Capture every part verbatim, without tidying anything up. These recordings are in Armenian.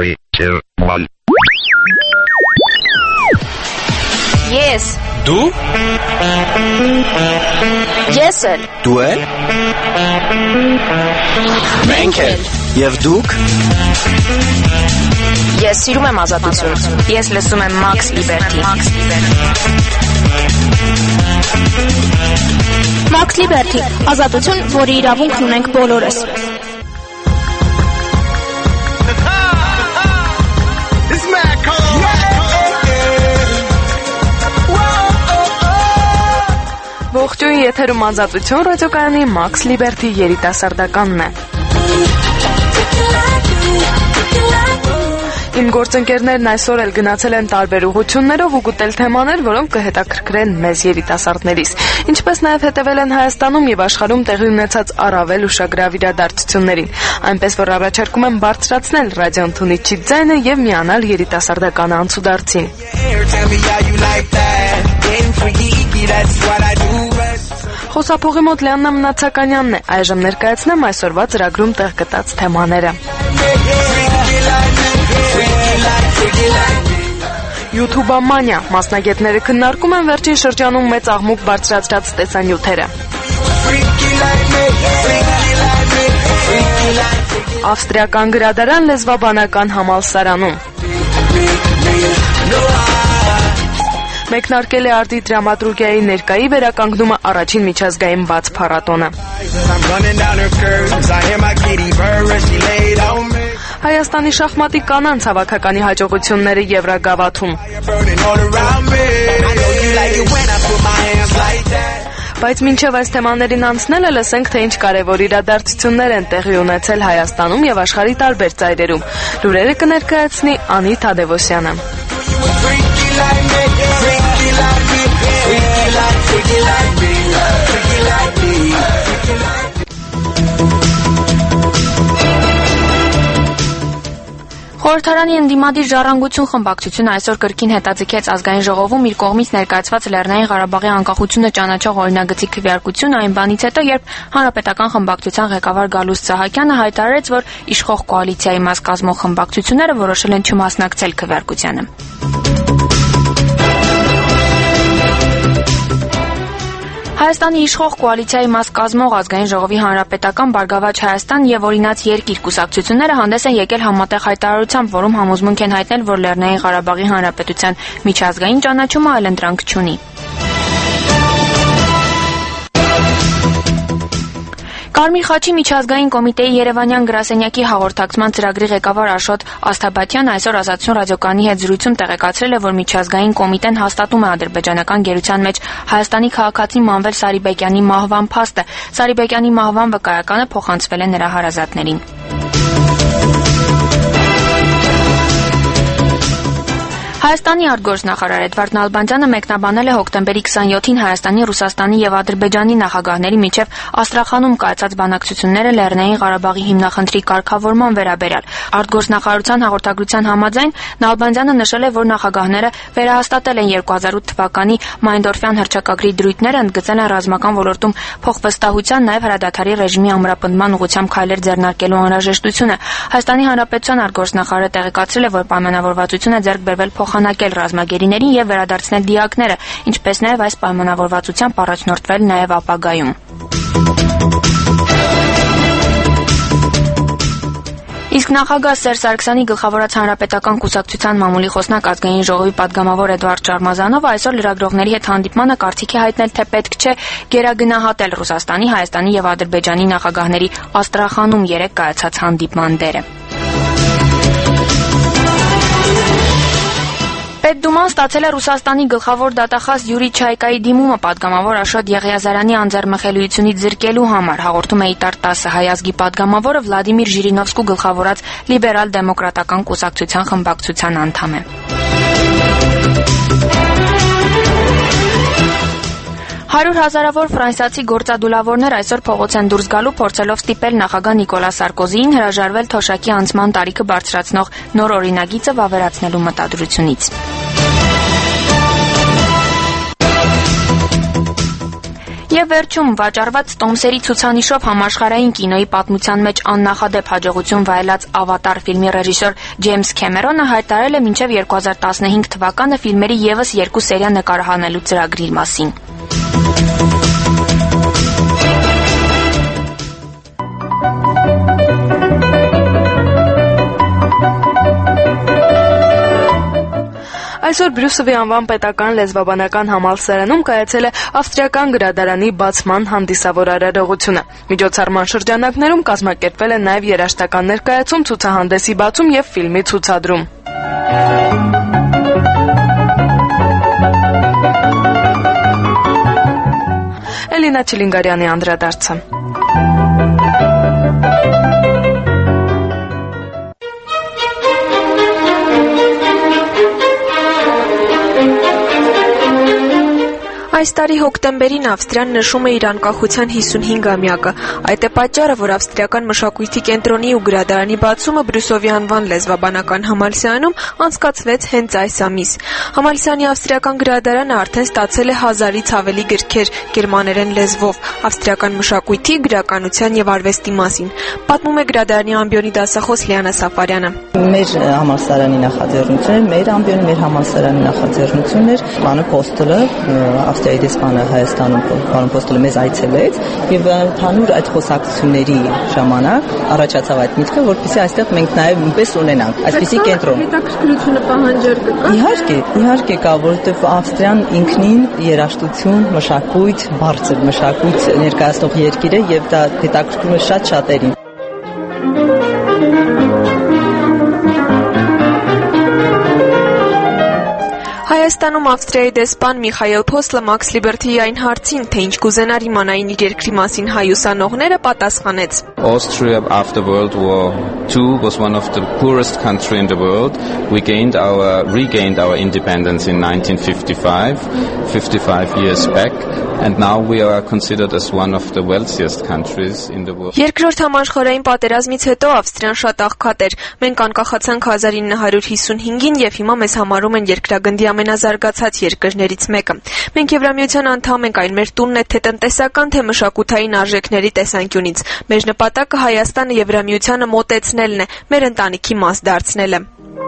three, two, one. Yes. Դու Ես էլ Դու էլ Մենք էլ Եվ դուք Ես սիրում եմ ազատություն։ Ես լսում եմ Max Liberty։ Max Liberty, ազատություն, որի իրավունքն ունենք բոլորս։ Ողջույն, եթերում ազատություն ռադիոկայանի Max Liberty երիտասարդականն է։ Իմ գործընկերներն այսօր էլ գնացել են տարբեր ուղղություններով ու գտել թեմաներ, որոնք կհետաքրքրեն մեզ երիտասարդներիս, ինչպես նաև հետևել են Հայաստանում եւ աշխարհում տեղի ունեցած առավել ուշագրավ իրադարձություններին, այնպես որ առաջարկում եմ բարձրացնել ռադիոընթունիչի ձայնը եւ միանալ երիտասարդական անցուդարձին։ Խոսափողի մոտ Լիաննա Մնացականյանն է, այժմ ներկայացնեմ այսօրվա ծրագրում տեղ գտած թեմաները։ YouTube-մանիա մասնագետները քննարկում են վերջին շրջանում մեծ աղմուկ բարձրացրած տեսանյութերը։ Ավստրիական գրադարան լեզվաբանական համալսարանում։ Մեկնարկել է արտի դրամատուրգիայի ներկայի վերականգնումը առաջին միջազգային բաց փառատոնը։ Հայաստանի շախմատի կանանց հավաքականի հաջողությունները Եվրագավաթում։ Բայց մինչև այս թեմաներին անցնելը լսենք, թե ինչ կարևոր իրադարձություններ են տեղի ունեցել Հայաստանում եւ աշխարհի տարբեր ծայրերում։ Լուրերը կներկայացնի Անի Թադևոսյանը։ Խորհրդարանի ընդդիմադիր ժառանգություն խմբակցությունը այսօր կրկին հետաձգեց ազգային ժողովում իր կողմից ներկայացված Լեռնային Ղարաբաղի անկախությունը ճանաչող օրինագծի քվեարկությունը այն բանից հետո, երբ Հանրապետական խմբակցության ղեկավար Գալուստ Սահակյանը հայտարարեց, որ իշխող կոալիցիայի մաս կազմող խմբակցությունները որոշել են չմասնակցել քվեարկությանը։ Հայաստանի իշխող կոալիցիայի մաս կազմող ազգային ժողովի Հանրապետական Բարգավաճ Հայաստան եւ Օրինաց երկիր կուսակցությունները հանդես են եկել համատեղ հայտարարությամբ, որում համոզմունք են հայտնել, որ Լեռնային Ղարաբաղի Հանրապետության միջազգային ճանաչումը այլընտրանք չունի։ Կարմիր խաչի միջազգային կոմիտեի Երևանյան գրասենյակի հաղորդակցման ծրագրի ղեկավար Աշոտ Աստաբատյանը այսօր Ազատություն ռադիոկայանի հետ զրույցում տեղեկացրել է, որ միջազգային կոմիտեն հաստատում է ադրբեջանական գերության մեջ Հայաստանի քաղաքացի Մանվել Սարիբեկյանի մահվան փաստը։ Սարիբեկյանի մահվան վկայականը փոխանցվել է նրա հարազատներին։ Հայաստանի արտգործնախարար Էդվարդ Նալբանդյանը մեկնաբանել է հոկտեմբերի քսանյոթին Հայաստանի, Ռուսաստանի եւ Ադրբեջանի նախագահների միջև Աստրախանում կայացած բանակցությունները Լեռնային Ղարաբաղի հիմնախնդրի կարգավորման վերաբերյալ։ Արտգործնախարարության հաղորդագրության համաձայն Նալբանդյանը նշել է, որ նախագահները վերահաստատել են երկու հազար ութ թվականի Մայնդորֆյան հռչակագրի դրույթները, ընդգծել են ռազմական ոլորտում փոխվստահության, նաեւ հրադադարի ռեժիմի ամրապնդման ուղղությամբ քայլեր ձեռնարկելու անհրաժեշտությունը։ Հայաստանի Հանրապետության արտգործնախարարը տեղեկացրել է, որ պայմանավորվածություն է ձեռք բերվել փոխանակել ռազմագերիներին եւ վերադարձնել դիակները, ինչպես նաեւ այս պայմանավորվածությամբ առաջնորդվել նաեւ ապագայում։ Իսկ նախագահ Սերժ Սարգսյանի գլխավորած Հանրապետական կուսակցության մամուլի խոսնակ ազգային ժողովի падգամավոր Էդվարդ Շարմազանովը այսօր լրագրողների հետ հանդիպմանը կարծիքի հայտնել, թե պետք չէ գերագնահատել Ռուսաստանի, Հայաստանի եւ Ադրբեջանի նախագահների Աստրախանում երեկ կայացած հանդիպման դերը։ Պետդուման ստացել է Ռուսաստանի գլխավոր դատախազ Յուրի Չայկայի դիմումը падգամավոր Աշոտ Եղիազարյանի անձեռմխելիությունից զրկելու համար, հաղորդում է Իտար տասը հայ ազգի падգամավորը Վլադիմիր Ժիրինովսկու գլխավորած լիբերալ-դեմոկրատական կուսակցության խմբակցության անդամ է։ Հարյուր հազարավոր ֆրանսիացի գործադուլավորներ այսօր փողոց են դուրս գալու, փորձելով ստիպել նախագահ Նիկոլա Սարկոզիին հրաժարվել թոշակի անցման տարիքը բարձրացնող նոր օրինագիծը վավերացնելու մտադրությունից։ Եվ վերջում վաճառված տոմսերի ցուցանիշով համաշխարհային կինոյի պատմության մեջ աննախադեպ հաջողություն վայելած «Ավատար» ֆիլմի ռեժիսոր Ջեյմս Քեմերոնը հայտարարել է մինչև երկու հազար տասնհինգ թվականը ֆիլմերի ևս երկու սերիա նկարահանելու ծրագրի մասին։ Այսօր Բրյուսովի անվան պետական լեզվաբանական համալսարանում կայացել է ավստրիական գրադարանի բացման հանդիսավոր արարողությունը։ Միջոցառման շրջանակներում կազմակերպվել է նաև երաժշտական ներկայացում, ցուցահանդեսի բացում եւ ֆիլմի ցուցադրում։ Էլինա Չիլինգարյանի անդրադարձը։ Այս տարի հոկտեմբերին Ավստրիան նշում է իր անկախության հիսունհինգամյակը։ Այդ է պատճառը, որ Ավստրիական մշակույթի կենտրոնի ու գրադարանի բացումը Բրյուսովի անվան լեզվաբանական համալսարանում անցկացվեց հենց այս ամիս։ Համալսարանի ավստրիական գրադարանը արդեն ստացել է հազարից ավելի գրքեր գերմաներեն լեզվով ավստրիական մշակույթի, գրականության եւ արվեստի մասին։ Պատմում է գրադարանի ամբիոնի դասախոս Լիանա Սաֆարյանը։ Մեր համալսարանի նախաձեռնությունն, մեր ամբիոնի, մեր համալսարանի նախաձեռնությունն էր, բանը Պոստոլը, Ավստրիայի դեսպանը Հայաստանում, պարոն Պոստոլը մեզ այցելեց եւ ընդհանուր այդ խոսակցությունների ժամանակ առաջացավ այդ միտքը, որպեսզի այստեղ մենք նաեւ նույնպես ունենանք այսպիսի կենտրոն։ Հետաքրքրությունը պահանջար կա։ Իհարկե, իհարկե կա, որովհետեւ Ավստրիան ինքնին երաժշտություն, մշակույթ, բարձր մշակույթ ներկայացնող երկիր է եւ դա հետաքրքրում է շատ շատերին։ Հայաստանում Ավստրիայի դեսպան Միխայել Փոսլը Մաքս Լիբերթիի այն հարցին, թե ինչ կուզենար իմանային իր երկրի մասին հայ ուսանողները, պատասխանեց. Austria after World War Two was one of the poorest countries in the world. We gained our regained our independence in nineteen fifty-five, fifty-five years back, and now we are considered as one of the wealthiest countries in the world. Երկրորդ համաշխարհային պատերազմից հետո Ավստրիան շատ աղքատ էր։ Մենք անկախացանք հազար ինը հարյուր հիսունհինգին եւ հիմա մեզ համարում են երկրագնդի ամենազարգացած երկրներից մեկը։ Մենք Եվրամիության անդամ ենք, այն մեր տունն է թե տնտեսական, թե մշակութային արժեքների տեսանկյունից։ Մեր նպատակը Հայաստանը Եվրամիությանը մոտեցնելն է, մեր ընտանիքի մաս դարձնելը։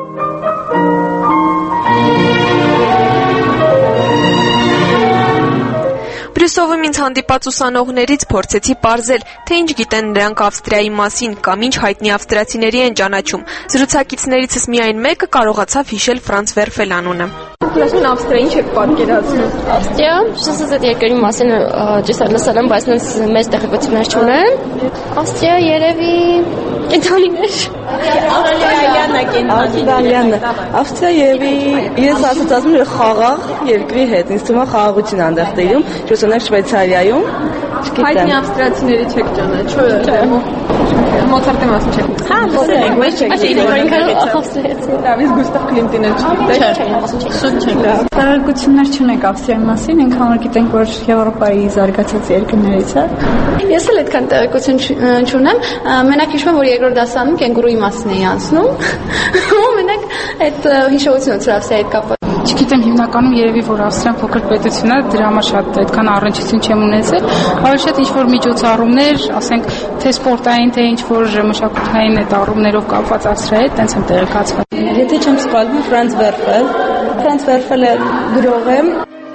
Բրյուսովում ինձ հանդիպած ուսանողներից փորձեցի պարզել, թե ինչ գիտեն նրանք Ավստրիայի մասին կամ ինչ հայտնի ավստրիացիների են ճանաչում։ Զրուցակիցներիցս միայն մեկը կարողացավ հիշել Ֆրանց Վերֆել անունը։ Դուք Ավստրիա ինչ եք պատկերացնում։ Ավստրիա, ես այդ երկրի մասին ճիշտ լսել եմ, բայց նենց մեծ տեղեկություններ չունեմ։ Ավստրիա երևի կենտրոնիներ։ Ավստրալիան է կենտրոնը։ Ավստրիա երևի ես ասացածում եմ խաղաղ երկրի հետ, ինձ թվում է խաղաղություն այնտեղ տիրում, ճիշտ Շվեյցարիայում։ Հայտնի ավստրիացիների չեք ճանաչում։ Մոցարտի մասին չեք։ Հա, լսել ենք, բայց չեք։ Ավստրիացի։ Դավիթ Գուստավ Կլիմտինը չգիտեք։ Շուտ չենք։ Տարբերություններ չունենք Ավստրիայի մասին, ինքան որ գիտենք, որ Եվրոպայի զարգացած երկրներից է։ Ես էլ այդքան տեղեկություն չունեմ, մենակ հիշում եմ, որ երկրորդ դասանում կենգուրուի մասին էի անցնում։ Ու մենակ այդ հիշողությունը ծրավսի հետ կապված։ Չգիտեմ, հիմնականում երևի որ Ավստրիան փոքր պետություն է, դրա համար շատ այդքան առնչություն չեմ ունեցել, ավելի շատ ինչ որ միջոցառումներ, ասենք թե սպորտային, թե ինչ որ մշակութային այդ առումներով կապված Ավստրիայի հետ, տենց եմ տեղեկացված։ Եթե չեմ սխալվում, Ֆրանց Վերֆել, Ֆրանց Վերֆելը գրող է։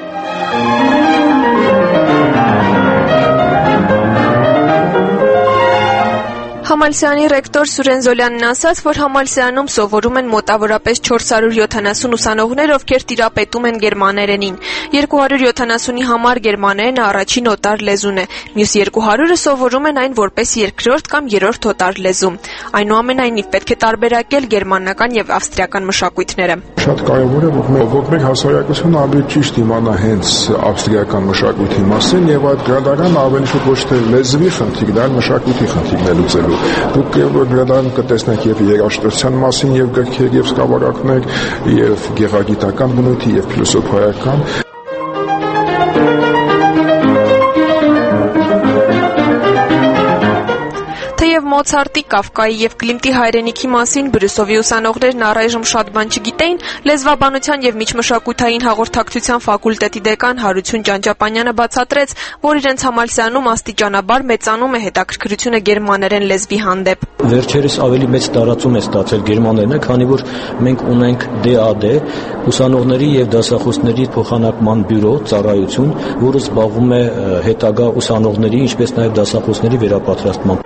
Համալսարանի ռեկտոր Սուրեն Զոլյանն ասաց, որ համալսարանում սովորում են մոտավորապես չորս հարյուր յոթանասուն ուսանողներ, ովքեր տիրապետում են գերմաներենին։ երկու հարյուր յոթանասունի համար գերմաներենը առաջին օտար լեզուն է, մյուս երկու հարյուրը սովորում են այն որպես երկրորդ կամ երրորդ օտար լեզու։ Այնուամենայնիվ պետք է տարբերակել գերմանական եւ ավստրիական մշակույթները։ Շատ կարևոր է, որ մենք հասարակությունը ավելի ճիշտ իմանա հենց ավստրիական մշակույթի մասին եւ այդ գրադարանը ավելի շուտ ոչ թե լեզվի խնդիրն, այլ մշակույթի խնդիրն է լուծելու։ Դուք գրադարանում կտեսնեք եւ երաժշտության մասին եւ գրքեր եւ սկավառակներ, եւ գեղագիտական բնույթի եւ ֆիլոսոֆիական։ Թեև Մոցարտի, Կաֆկայի եւ Կլիմտի հայրենիքի մասին Բրյուսովի ուսանողներն առայժմ շատ բան չգիտեին, լեզվաբանության եւ միջմշակութային հաղորդակցության ֆակուլտետի դեկան Հարություն Ճանճապանյանը բացատրեց, որ իրենց համալսարանում աստիճանաբար մեծանում է հետաքրքրությունը գերմաներեն լեզվի հանդեպ։ Վերջերս ավելի մեծ տարածում է ստացել գերմաներենը, քանի որ մենք ունենք դե ա դե ուսանողների եւ դասախոսների փոխանակման բյուրո ծառայություն, որը զբաղվում է հետագա ուսանողների, ինչպես նաեւ դասախոսների վերապատրաստմամբ։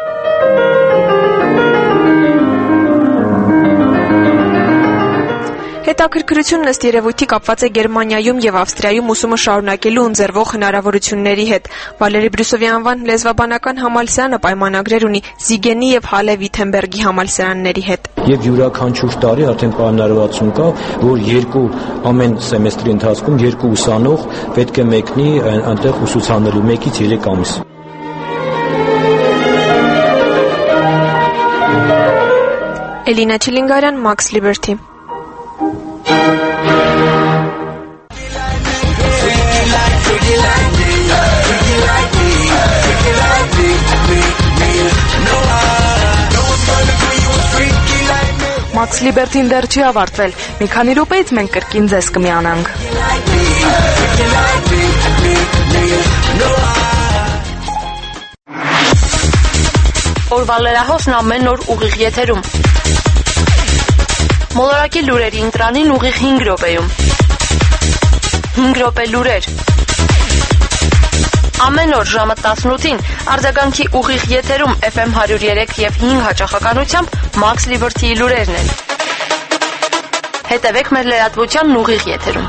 Հետաքրքրությունն ըստ երևույթի կապված է Գերմանիայում եւ Ավստրիայում ուսումը շարունակելու ընձեռվող հնարավորությունների հետ։ Վալերի Բրյուսովի անվան լեզվաբանական համալսարանը պայմանագրեր ունի Զիգենի եւ Հալե Վիթենբերգի համալսարանների հետ։ Եվ յուրաքանչյուր տարի արդեն պայմանավորվածություն կա, որ երկու ամեն սեմեստրի ընթացքում երկու ուսանող պետք է մեկնի այնտեղ ուսուցանելու մեկից երեք ամիս։ Էլինա Չիլինգարյան, Max Liberty։ Max Liberty-ն դեռ չի ավարտվել։ Մի քանի րոպեից մենք կրկին ձեզ կմիանանք։ Օրվա լրահոսն ամեն օր ուղիղ եթերում։ Մոլորակի լուրերի ընտրանին ուղիղ հինգ րոպեում։ հինգ րոպե լուրեր։ Ամեն օր ժամը տասնութին արձագանքի ուղիղ եթերում Էֆ Էմ հարյուր երեք եւ հինգ հաճախականությամբ Max Liberty-ի լուրերն են։ Հետևեք մեր լրատվությանն ուղիղ եթերում։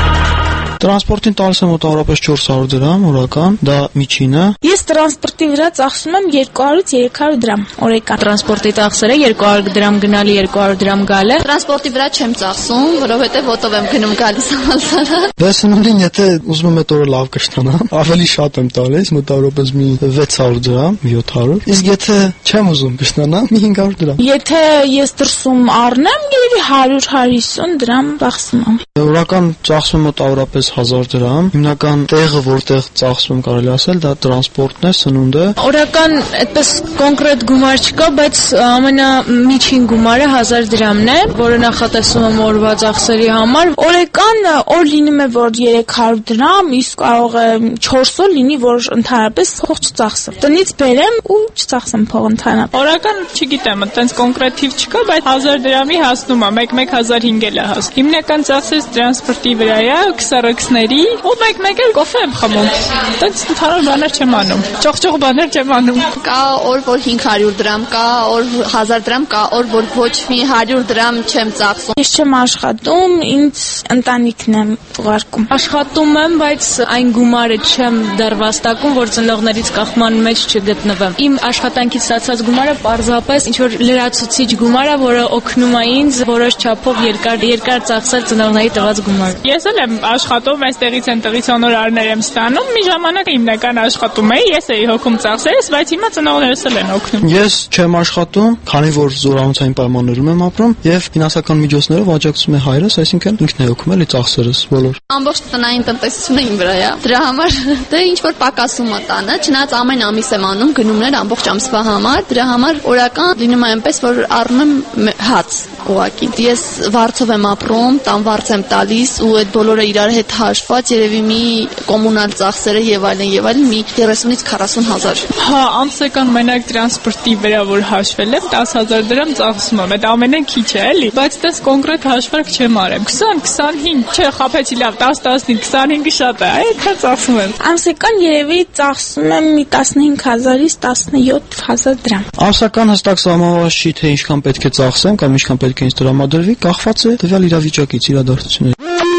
Տրանսպորտին տալիս եմ մոտավորապես չորս հարյուր դրամ օրական, դա միջինը։ Ես տրանսպորտի վրա ծախսում եմ երկու հարյուրից երեք հարյուր դրամ օրական։ Տրանսպորտի ծախսերը երկու հարյուր դրամ գնալի, երկու հարյուր դրամ գալը։ Տրանսպորտի վրա չեմ ծախսում, որովհետև օտով եմ գնում գալիս համալսարան։ Դե սնունդին եթե ուզում եմ այդ օրը լավ կշտանամ, ավելի շատ եմ տալիս, մոտավորապես մի վեց հարյուր դրամ, յոթ հարյուր։ Իսկ եթե չեմ ուզում կշտանամ, մի հինգ հարյուր դրամ։ Եթե ես դրսում առնեմ, երևի հարյուր հարյուր հիսուն դրամ ծախսում եմ։ Օրական ծախսում մոտավորապես հազար դրամ։ Հիմնական տեղը, որտեղ ծախսում կարելի ասել, դա տրանսպորտն է, սնունդը։ Օրական այդպես կոնկրետ գումար չկա, բայց ամենամիջին գումարը հազար դրամն է, որը նախատեսում եմ օրվա ծախսերի համար։ Օրական օր լինում է, որ երեք հարյուր դրամ, իսկ կարող է չորս օր լինի, որ ընդհանրապես փող չծախսեմ։ Տնից բերեմ ու չծախսեմ փող ընդհանրապես։ Օրական չգիտեմ, այդպես կոնկրետ թիվ չկա, բայց հազար դրամի հասնում է, մեկ-մեկ հազար հինգ էլ է հաս։ Հիմնական ծախսերս տրանսպորտի վրա է, քսառոքսների, ու մեկ-մեկ էլ կոֆե եմ խմում։ Այդպես ընդհանուր բաներ չեմ անում։ Ճոխճոխ բաներ չեմ անում։ Կա օր, որ հինգ հարյուր դրամ կա, օր հազար դրամ կա, օր, որ ոչ մի հարյուր դրամ չեմ ծախսում։ Ես չեմ աշխատում, ինձ ընտանիքն եմ ուղարկում։ Աշխատում եմ, բայց այն գումարը չեմ դեռ վաստակում, որ ծնողներից կախման մեջ չգտնվեմ։ Իմ աշխատանքից ստացած գումարը պարզապես ինչ որ լրացուցիչ գումար է, որը օգնում է ինձ որոշ չափով երկար երկար ծախսել ծնողների տված գումար։ Ես էլ եմ աշխատում, այստեղից այնտեղից հոնորարներ եմ ստանում։ Մի ժամանակ հիմնական աշխատում էի, ես էի հոգում ծախսերս, բայց հիմա ծնողներս էլ են օգնում։ Ես չեմ աշխատում, քանի որ զորամասային պայմաններում եմ ապրում եւ ֆինանսական միջոցներով աջակցում է հայրս, այսինքն ինքն է օգնում էլի ծախսերս բոլոր։ Ամբողջ տնային տնտեսությունը իմ վրա է։ Դրա համար դե ինչ որ պակասում է տանը, չնայած ամեն ամիս եմ անում գնումներ ամբողջ ամսվա համար, դրա համար օրական լինում է այնպես, որ առնում եմ հաց ուղակի։ Ես վարձով եմ ապրում, տան վարձ եմ տալիս ու այդ բոլորը իրար հետ հաշված երևի մի կոմունալ ծախսերը եւ այլն եւ այլն մի երեսունից քառասուն հազար։ Հա, ամսական մենակ տրանսպորտի վրա որ հաշվել եմ դաս հազար դրամ ծախսում եմ։ Այդ ամենը քիչ է, էլի, բայց դες կոնկրետ հաշվարկ չեմ արել։ քսան քսանհինգ, չէ, խափեցի լավ, դաս տասնհինգ, քսանհինգը շատ է, այդքան ծախսում եմ։ Ամսական երևի ծախսում եմ մի տասնհինգ հազարից տասնյոթ հազար դրամ։ Ամսական հստակ սահմանված չի, թե ինչքան պետք է ծախսեմ կամ ինչքան պետք է ինձ տրամադրվի, կախված է տվյալ իրավիճակից, իրադարձությունից։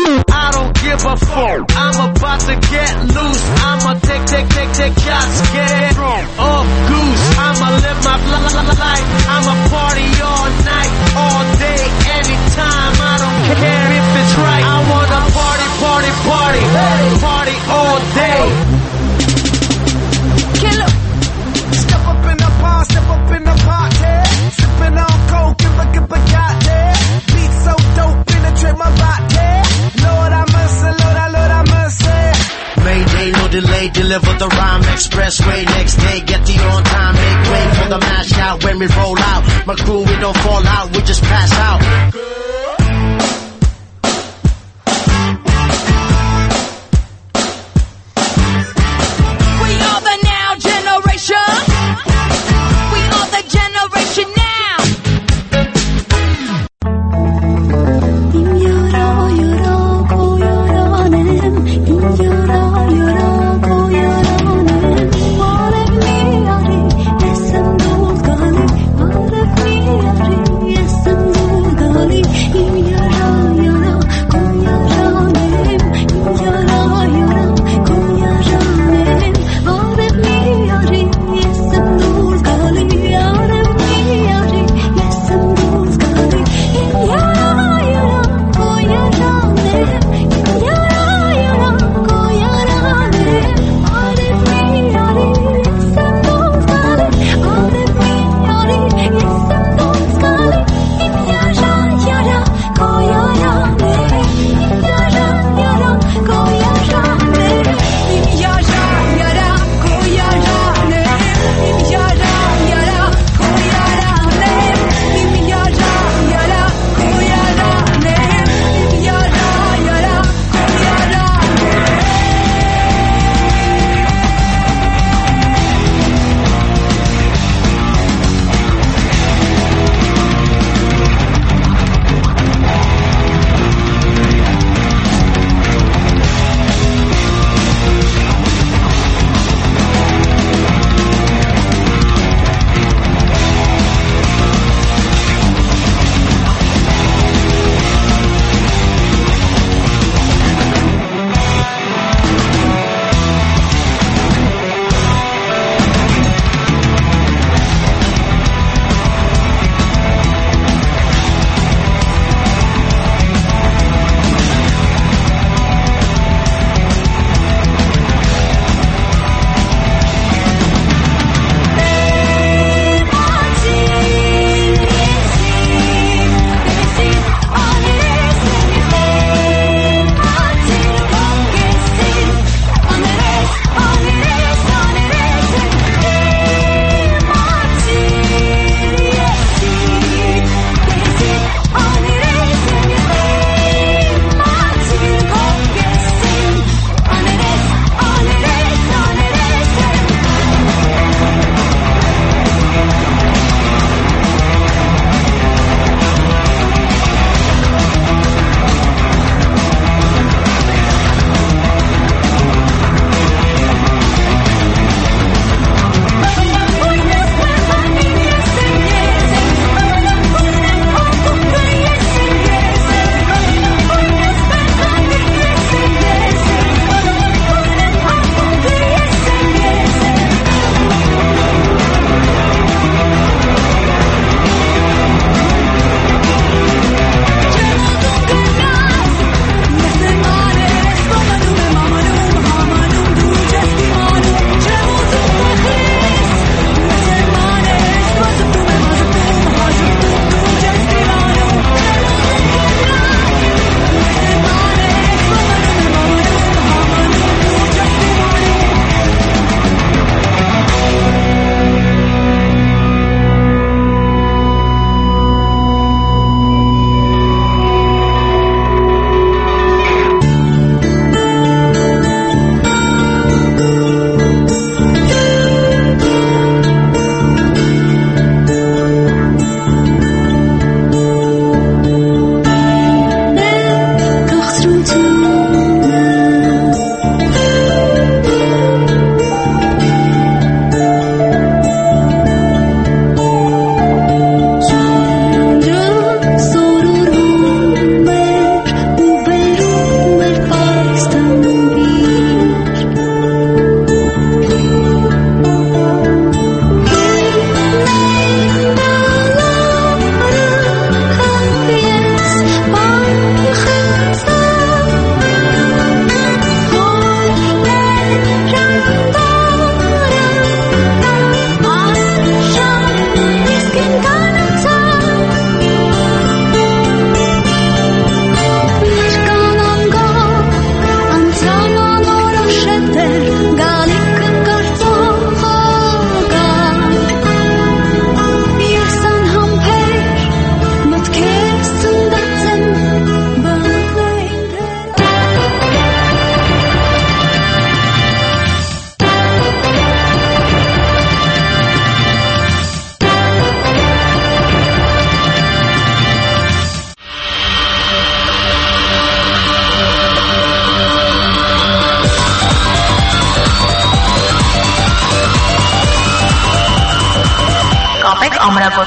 Give a fuck. I'm about to get loose. I'ma take, take, take, take shots. Get drunk off goose. I'ma live my life. I'ma party all night, all day, anytime. I don't care if it's right. I wanna party, party, party, party all day. Killer. Step up in the bar, step up in the party. Sipping on coke, give a give a yacht there. Beat so dope, penetrate my body. Lord, I must say, Lord, I, Lord, I must say. Mayday, no delay, delay. deliver the rhyme expressway. Next day, get the on time, make way for the mash out. When we roll out, my crew, we don't fall out, we just pass out. We are the now generation. We are the generation now.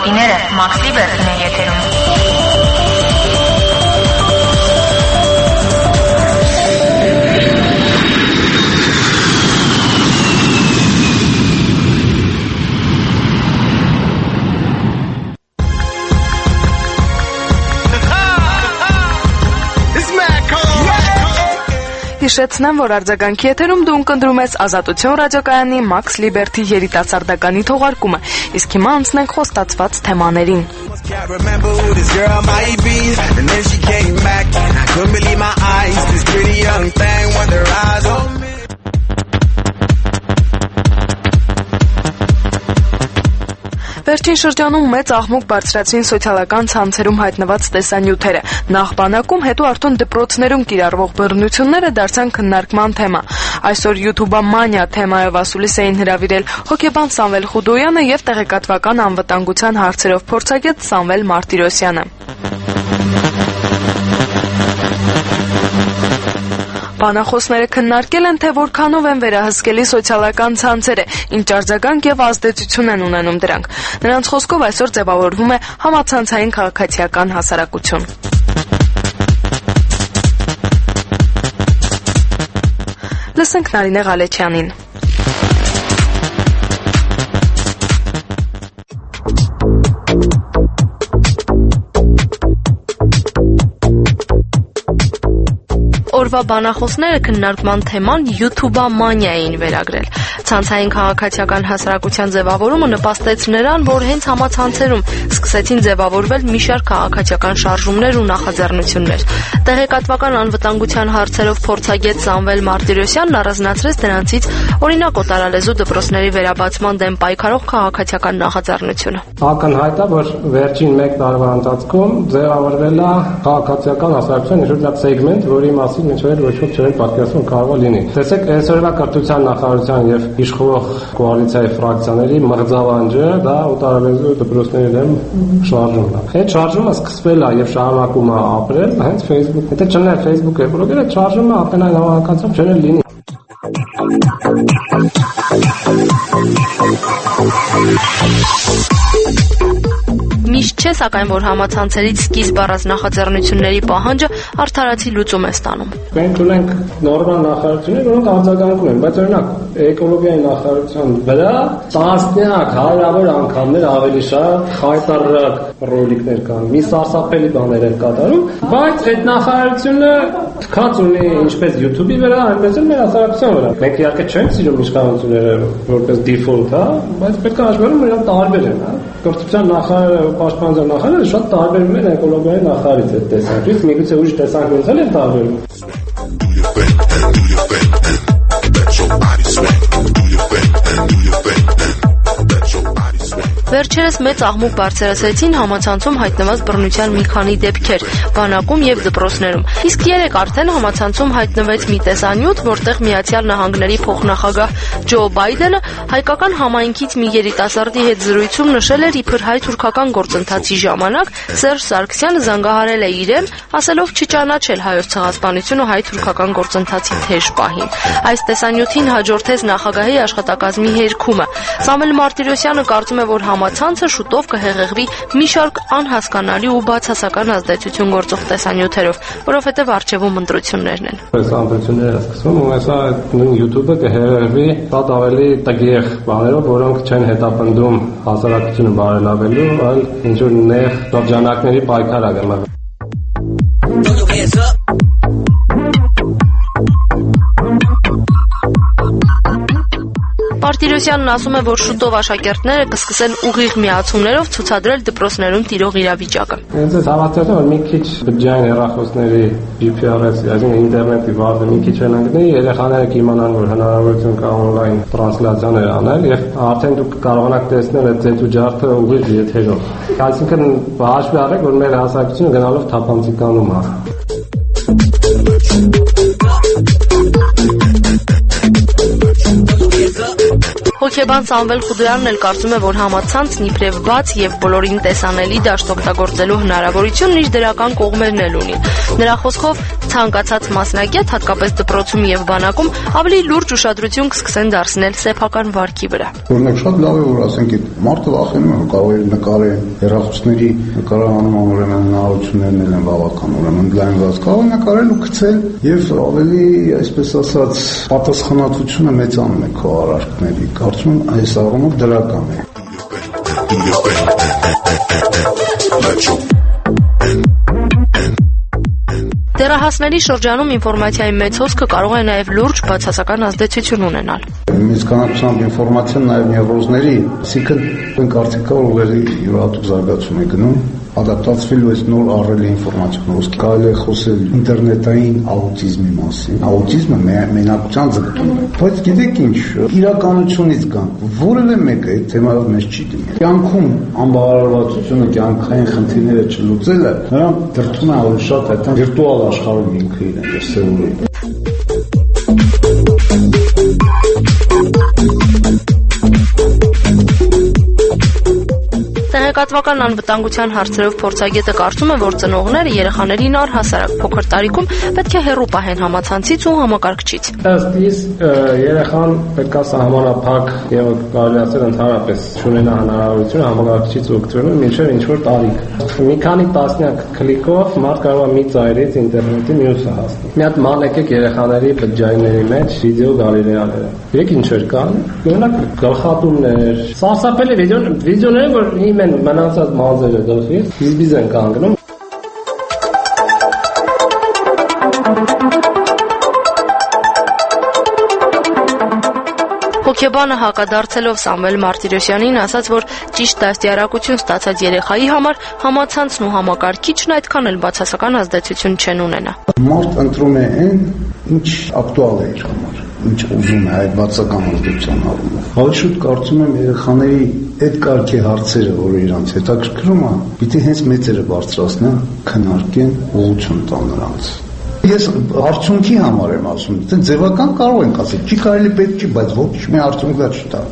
Գոտիները Մաքս Լիբերտին է եթերում։ Հիշեցնեմ, որ արձագանքի եթերում դու ընկնդրում ես Ազատություն ռադիոկայանի Մաքս Լիբերտի երիտասարդականի թողարկումը, իսկ հիմա անցնենք խոստացված թեմաներին։ Վերջին շրջանում մեծ աղմուկ բարձրացրին սոցիալական ցանցերում հայտնված տեսանյութերը։ Նախ բանակում, հետո արդեն դպրոցներում կիրառվող բռնությունները դարձան քննարկման թեմա։ Այսօր յութուբամանիա թեմայով ասուլիս էին հրավիրել հոգեբան Սամվել Խուդոյանը եւ տեղեկատվական անվտանգության հարցերով փորձագետ Սամվել Մարտիրոսյանը։ Բանախոսները քննարկել են, թե որքանով են վերահսկելի սոցիալական ցանցերը, ինչ արձագանք եւ ազդեցություն են ունենում դրանք։ Նրանց խոսքով այսօր ձևավորվում է համացանցային քաղաքացիական հասարակություն։ Լսենք Նարինե Ղալեչյանին։ Օրվա բանախոսները քննարկման թեման յութուբամանիա էին վերագրել։ Ցանցային քաղաքացիական հասարակության ձևավորումը նպաստեց նրան, որ հենց համացանցերում սկսեցին ձևավորվել մի շարք քաղաքացիական շարժումներ ու նախաձեռնություններ։ Տեղեկատվական անվտանգության հարցերով փորձագետ Սամվել Մարտիրոսյանն առանձնացրեց դրանցից օրինակ օտարալեզու դպրոցների վերաբացման դեմ պայքարող քաղաքացիական նախաձեռնությունը։ Ակնհայտ է, որ վերջին մեկ տարվա ընթացքում ձևավորվել է քաղաքացիական հասարակության ինչ-որ սեգմենտ, որի մասին ինչ որ ոչ ոք չէր պատկերացնում կարող է լինի։ Տեսեք, այսօրվա կրթության նախարարության եւ իշխող կոալիցիայի ֆրակցիաների մղձավանջը դա օտարալեզու դպրոցների դեմ շարժումն է։ Այդ շարժումը սկսվել է եւ շարունակում է ապրել հենց Facebook-ում։ Եթե չներ Facebook-ը, բլոգերը շարժումը ապենայն հավանականությամբ չէր լինի։ Միշտ չէ, սակայն որ համացանցերից սկիզբ առած նախաձեռնությունների պահանջը արդարացի լուծում է ստանում։ Մենք ունենք նորմալ նախարարություններ, որոնք արձագանքում են, բայց օրինակ էկոլոգիայի նախարարության վրա տասնյակ հարյուրավոր անգամներ ավելի շատ խայտարակ ռոլիկներ կան, մի սարսափելի բաներ են կատարում, բայց այդ նախարարությունը թքած ունի ինչպես YouTube-ի վրա, այնպես էլ մեր հասարակության վրա։ Մենք իհարկե չենք սիրում իշխանությունները որպես default, հա, բայց պետք է հաշվառում նրանք տարբեր են, հա։ Կրթության նախարարը, պաշտպանության նախարարը շատ տարբերում են էկոլոգիայի նախարարից այդ տեսանկյունից, միգուցե ուրիշ տեսանկյունից էլ են տարբերում։ Վերջերս մեծ աղմուկ բարձրացրեցին համացանցում հայտնված բռնության մի քանի դեպքեր բանակում եւ դպրոցներում։ Իսկ երեք արդեն համացանցում հայտնվեց մի տեսանյութ, որտեղ Միացյալ Նահանգների փոխնախագահ Ջո Բայդենը հայկական համայնքից մի երիտասարդի հետ զրույցում նշել էր իբր հայ-թուրքական գործընթացի ժամանակ Սերժ Սարգսյանը զանգահարել է իրեն, ասելով չճանաչել հայոց ցեղասպանություն ու հայ-թուրքական գործընթացի թեժ պահին։ Այս տեսանյութին հաջորդեց նախագահի աշխատակազմի հերքումը։ Սամվել Մարտիրոսյանը կարծում է, որ համացանցը շուտով կհեղեղվի մի շարք անհասկանալի ու բացասական ազդեցություն գործող տեսանյութերով, որովհետև առջևում ընտրություններն են։ Այս ընտրությունները սկսվում ու հեսա նույն YouTube-ը կհեղեղվի շատ ավելի տգեղ բաներով, որոնք չեն հետապնդում հասարակությունը բարելավելու, այլ ինչ-որ նեղ շրջանակների պայքար է գնում։ Մարտիրոսյանն ասում է, որ շուտով աշակերտները կսկսեն ուղիղ միացումներով ցուցադրել դպրոցներում տիրող իրավիճակը։ Ինձ է հավատացել, որ մի քիչ բջջային հեռախոսների G P R S, այսինքն ինտերնետի վարձը մի քիչ հնագնի, երեխաները կիմանան, որ հնարավորություն կա օնլայն տրանսլյացիաներ անել եւ արդեն դուք կարողանաք տեսնել այդ ծեծու ջարդը ուղիղ եթերով։ Այսինքն հաշվի առեք, որ մեր հասարակությունը գնալով թափանցիկանում է։ Հոգեբան Սամվել Խուդոյանն էլ կարծում է, որ համացանցն իբրև բաց եւ բոլորին տեսանելի դաշտ օգտագործելու հնարավորությունն իր դրական կողմերն էլ ունի։ Նրա խոսքով ցանկացած մասնագետ, հատկապես դպրոցում եւ բանակում, ավելի լուրջ ուշադրություն կսկսեն դարձնել սեփական վարքի վրա։ Օրինակ շատ լավ է, որ ասենք այդ մարդը վախենում է, կարող է նկարել, հեռախոսների նկարահանում ուրեմն հնարավորություններն են բավական, ուրեմն լայնված, կարող է նկարել ու գցել եւ ավելի, այսպես ասած, պատասխանատվությունը մեծանում է քո արարքների։ Կարծում եմ այս առումով դրական է։ Դեռահասների շրջանում ինֆորմացիայի մեծ հոսքը կարող է նաև լուրջ բացասական ազդեցություն ունենալ։ Մեծ քանակությամբ ինֆորմացիան նաև նևրոզների, այսինքն մենք արդյունքա ուղղերի յուրահատուկ զարգացում է գնում, ադապտացվելու այս նոր առելի ինֆորմացիան, ոսկե կարելի է խոսել ինտերնետային աուտիզմի մասին։ Աուտիզմը մենակության ձգտում է։ Բայց գիտեք ինչ, իրականությունից գանք, որևէ մեկը այդ թեմայով մեզ չի դիմել։ Կյանքում անբավարարվածությունը, կյանքային խնդիրները չլուծելը նրան դրդում է ավելի շատ այդ վիրտուալ աշխարհում ինքը իրեն դրսևորել։ Տեղեկատվական անվտանգության հարցերով փորձագետը կարծում է, որ ծնողները երեխաներին առհասարակ փոքր տարիքում պետք է հեռու պահեն համացանցից ու համակարգչից։ Ըստ իս երեխան պետք է սահմանափակ եւ կարելի ասել ընդհանրապես ունենա հնարավորություն համակարգչից օգտվելու մինչեւ ինչ որ տարիք։ Մի քանի տասնյակ քլիկով մարդ կարող է մի ծայրից ինտերնետի մյուսը հասնել։ Մի հատ ման եկեք երեխաների բջջայինների մեջ վիդեո գալերեաները։ Եք ինչեր կան։ Օրինակ գլխատումներ, սարսափելի վիդեո վիդեոներ, որ իմ են մնացած մազերը գլխից, բիզբիզ են կանգնում։ Հոգեբանը հակադարձելով Սամվել Մարտիրոսյանին ասաց, որ ճիշտ դաստիարակություն ստացած երեխայի համար համացանցն ու համակարգիչն այդքան էլ բացասական ազդեցություն չեն ունենա։ Մարդ ընտրում է այն, ինչ ակտուալ է իր համար, ինչ ուզում է այդ բացական ազդեցության առումով։ Ավելի շուտ կարծում եմ երեխաների այդ կարգի հարցերը, որը իրանց հետաքրքրում է, պիտի հենց մեծերը բարձրացնեն, քննարկեն, ուղղություն տան նրանց։ Ես արդյունքի համար եմ ասում, ձևական կարող ենք ասել, չի կարելի պետք չի, բայց ոչ մի արդյունք դա չտա։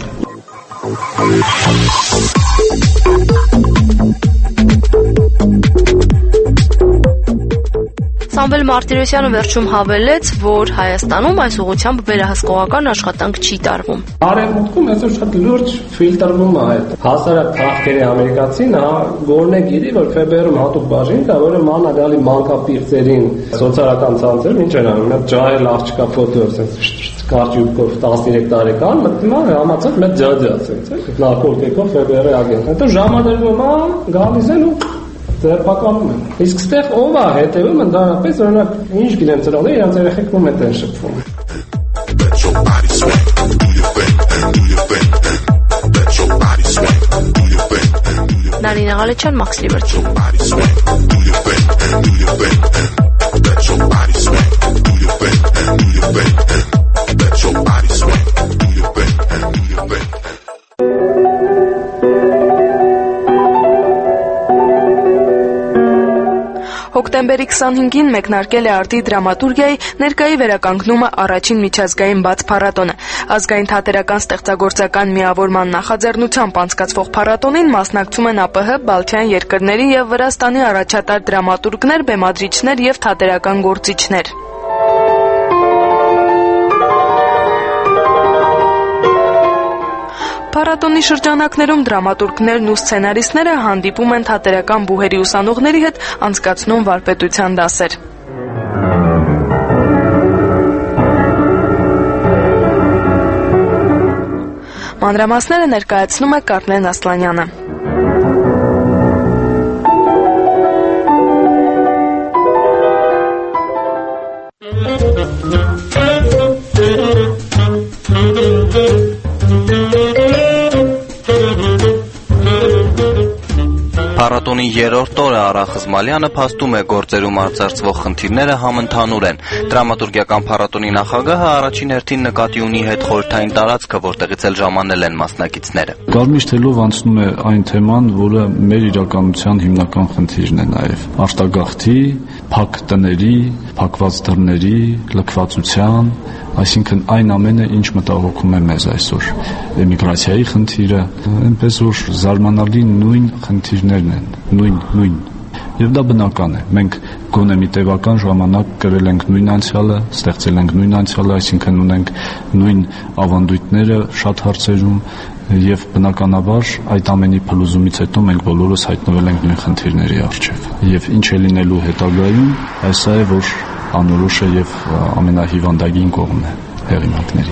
Սամվել Մարտիրոսյանը վերջում հավելեց, որ Հայաստանում այս ուղղությամբ վերահսկողական աշխատանք չի տարվում։ Արևմուտքում այսօր շատ լուրջ ֆիլտրվում է այդ հասարակ քաղաքերի ամերիկացին, հա գորնե գիտի, որ ֆեբերում հատուկ բաժին կա, որը մանա գալի մանկապիղծերին սոցիալական ցանցերում ինչ են անում, մեծ ջահել աղջկա ֆոտո, ասես կարճուկով տասներեք տարեկան, մտնում է համացած մեծ ջաջա, ասես, նարկոտիկով ֆեբերի ագենտ։ Հետո ժամադրվում է, գալիս են ու ձերբակալում են։ Իսկ ստեղ ով է հետևում ընդհանրապես, օրինակ, ինչ գիտեմ ծրալը, իրանց երեխեք մոմենտ են շփվում։ Նարինե Ղալեչյան, Մաքս Լիբերթի։ Հոկտեմբերի քսանհինգին մեկնարկել է արտի դրամատուրգիայի ներկայի վերականգնումը առաջին միջազգային բաց փառատոնը։ Ազգային թատերական ստեղծագործական միավորման նախաձեռնությամբ անցկացվող փառատոնին մասնակցում են ԱՊՀ, Բալթյան երկրների եւ Վրաստանի առաջատար դրամատուրգներ, բեմադրիչներ եւ թատերական գործիչներ։ Փառատոնի շրջանակներում դրամատուրգներն ու սցենարիստները հանդիպում են թատերական բուհերի ուսանողների հետ, անցկացնում վարպետության դասեր։ Մանրամասները ներկայացնում է Կարլեն Ասլանյանը։ Փառատոնի երրորդ օրը Արա Խզմալյանը փաստում է գործերում արձարծվող խնդիրները համընդհանուր են։ Դրամատուրգիական փառատոնի նախագահը առաջին հերթին նկատի ունի հետխորհրդային տարածքը, որտեղից էլ ժամանել են մասնակիցները։ Կարմիր թելով անցնում է այն թեման, որը մեր իրականության հիմնական խնդիրն է նաև։ Արտագաղթի, փակ տների, փակված դռների, լքվածության, այսինքն այն ամենը, ինչ մտահոգում է մեզ այսօր։ Էմիգրացիայի խնդիրը, այնպես որ զարմանալի նույն խնդիրներն են, նույն, նույն։ Եվ դա բնական է։ Մենք գոնե մի տևական ժամանակ կրել ենք նույն անցյալը, ստեղծել ենք նույն անցյալը, այսինքն ունենք նույն ավանդույթները շատ հարցերում եւ բնականաբար այդ ամենի փլուզումից հետո մենք բոլորս հայտնվել ենք նույն խնդիրների առջեւ։ Եվ ինչ է լինելու հետագայում, այսա է, որ անորոշ է եւ ամենահիվանդագին կողմն է հեղինակների։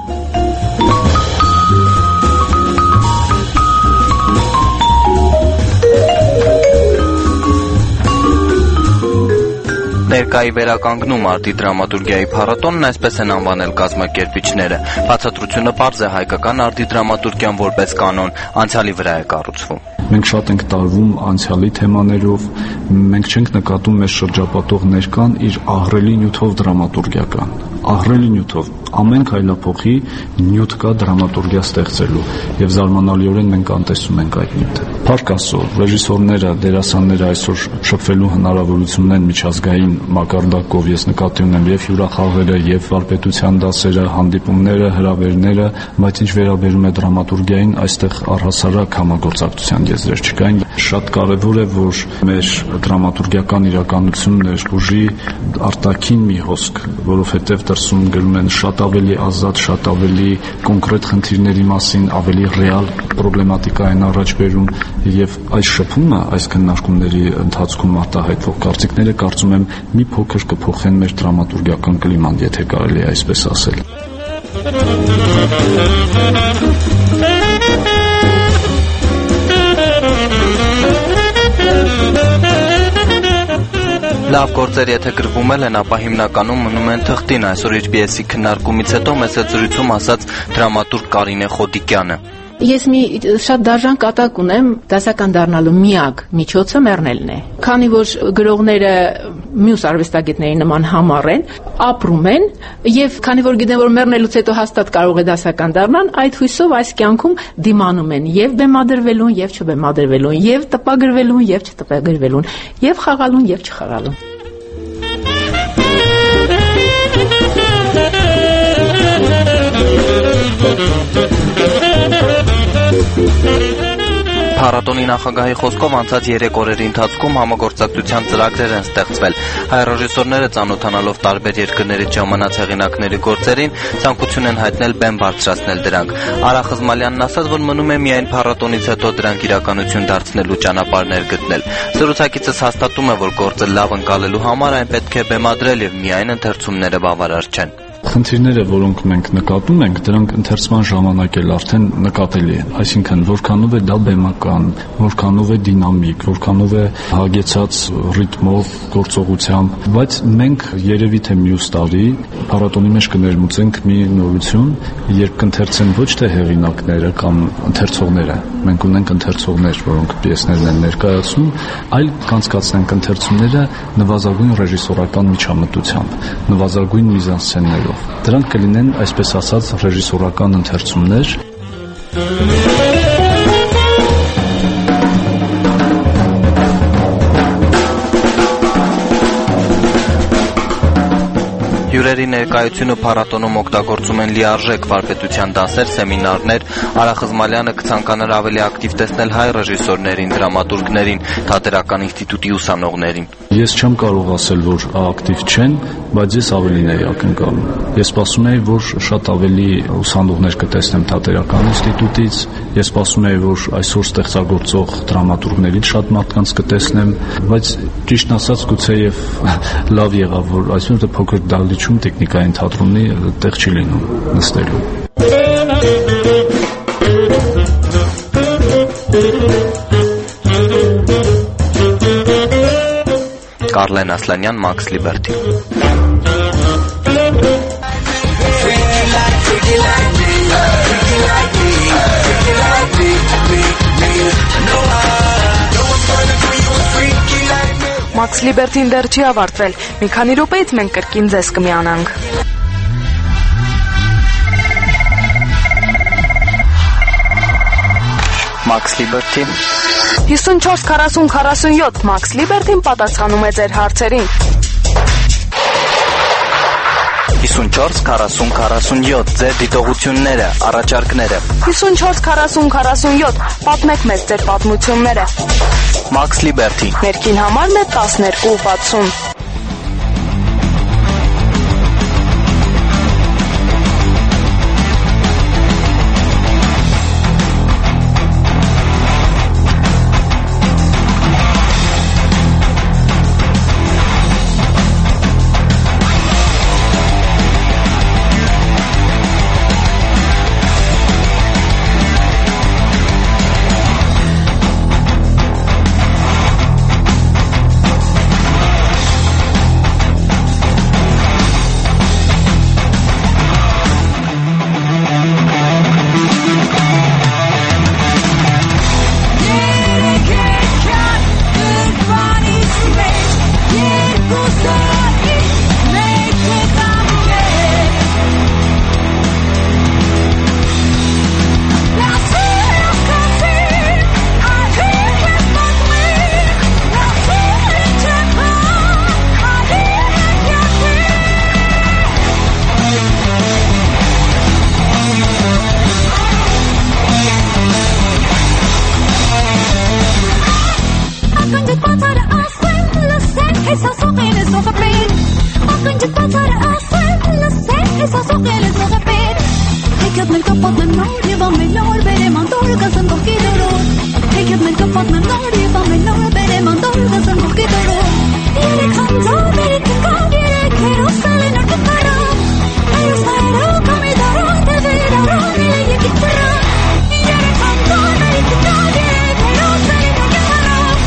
Ներկայի վերականգնում արտի դրամատուրգիայի փառատոնն այսպես են անվանել կազմակերպիչները։ Բացատրությունը պարզ է, հայկական արտի դրամատուրգիան որպես կանոն անցյալի վրա է կառուցվում։ Մենք շատ ենք տարվում անցյալի թեմաներով, մենք չենք նկատում մեր շրջապատող ներկան իր ահռելի նյութով դրամատուրգիական, ահռելի նյութով, ամեն քայլափոխի նյութ կա դրամատուրգիա ստեղծելու եւ զարմանալիորեն մենք անտեսում ենք այդ նյութը։ Փառք Աստծո, ռեժիսորները, դերասանները այսօր շփվելու հնարավորություն ունեն միջազգային մակարդակով, ես նկատի ունեմ եւ հյուրախաղերը, եւ վարպետության դասերը, հանդիպումները, հրավերները, բայց ինչ վերաբերում է դրամատուրգիային, այստեղ առհասարակ համագործակցության եզրեր չկային։ Շատ կարեւոր է, որ մեր դրամատուրգիական իրականությունն ուժի արտաքին մի հոսք, որովհետեւ դրսում գրում են շատ ավելի ազատ, շատ ավելի կոնկրետ խնդիրների մասին, ավելի ռեալ պրոբլեմատիկա են առաջ բերում եւ այս շփումը, այս քննարկումների ընթացքում արտահայտվող կարծիքները կարծում եմ մի փոքր կփոխեն մեր դրամատուրգիական կլիման, եթե կարելի է այսպես ասել։ Լավ գործեր եթե գրվում են, ապա հիմնականում մնում են թղթին։ Այսօր իր պիեսի քննարկումից հետո մեծ զրույցում ասաց դրամատուրգ Կարինե Խոդիկյանը։ Ես մի շատ դաժան կատակ ունեմ, դասական դառնալու միակ միջոցը մեռնելն է։ Քանի որ գրողները մյուս արվեստագետների նման համառ են, ապրում են, եւ քանի որ գիտեն, որ մեռնելուց հետո հաստատ կարող է դասական դառնան, այդ հույսով այս կյանքում դիմանում են եւ բեմադրվելուն, եւ չբեմադրվելուն, եւ տպագրվելուն, եւ չտպագրվելուն, եւ խաղալուն, եւ չխաղալուն։ Փառատոնի նախագահի խոսքով անցած երեք օրերի ընթացքում համագործակցության ծրագրեր են ստեղծվել։ Հայ ռեժիսորները ծանոթանալով տարբեր երկրներից ժամանած հեղինակների գործերին ցանկություն են հայտնել բեմ բարձրացնել դրանք։ Արա Խզմալյանն ասաց, որ մնում է միայն փառատոնից հետո դրանք իրականություն դարձնելու ճանապարհներ գտնել։ Զրուցակիցս հաստատում է, որ գործը լավ ընկալելու համար այն պետք է բեմադրել եւ միայն ընթերցումները բավարար չեն։ Խնդիրները, որոնք մենք նկատում ենք, դրանք ընթերցման ժամանակ էլ արդեն նկատելի են։ Այսինքն, որքանով է դա բեմական, որքանով է դինամիկ, որքանով է հագեցած ռիթմով, գործողությամբ, բայց մենք երևի թե մյուս տարի փառատոնի մեջ կներմուծենք մի նորություն, երբ կընթերցեն ոչ թե հեղինակները կամ ընթերցողները, մենք ունենք ընթերցողներ, որոնք պիեսներն են ներկայացնում, այլ կանցկացնենք ընթերցումները նվազագույն ռեժիսորական միջամտությամբ, նվազագույն միզանսցեններով։ Դրանք կլինեն, այսպես ասած, ռեժիսորական ընթերցումներ։ Հյուրերի ներկայությունը փառատոնում օգտագործում են լիարժեք վարպետության դասեր, սեմինարներ։ Արա Խզմալյանը կցանկանար ավելի ակտիվ տեսնել հայ ռեժիսորներին, դրամատուրգներին, թատերական ինստիտուտի ուսանողներին։ Ես չեմ կարող ասել, որ ակտիվ չեն, բայց ես ավելին էի ակնկալում։ Ես սպասում էի, որ շատ ավելի ուսանողներ կտեսնեմ թատերական ինստիտուտից, ես սպասում էի, որ այսօր ստեղծագործող դրամատուրգներից շատ մարդկանց կտեսնեմ, բայց ճիշտն ասած գուցեև լավ եղավ, որ այսօր փոքր դահլիճում տեխնիկային թատրոնի տեղ չի լինում նստելու։ Կարլեն Ասլանյան, Մաքս Լիբերթի։ Մաքս Լիբերթին դեռ չի ավարտվել։ Մի քանի րոպեից մենք կրկին ձեզ կմիանանք։ Մաքս Լիբերթի հիսունչորս քառասուն քառասունյոթ Մաքս Լիբերթին պատասխանում է ձեր հարցերին։ հիսունչորս քառասուն քառասունյոթ ձեր դիտողությունները, առաջարկները։ հիսունչորս քառասուն քառասունյոթ պատմեք մեզ ձեր պատմությունները։ Max Liberty։ Ներքին համարն է տասներկու վաթսուն։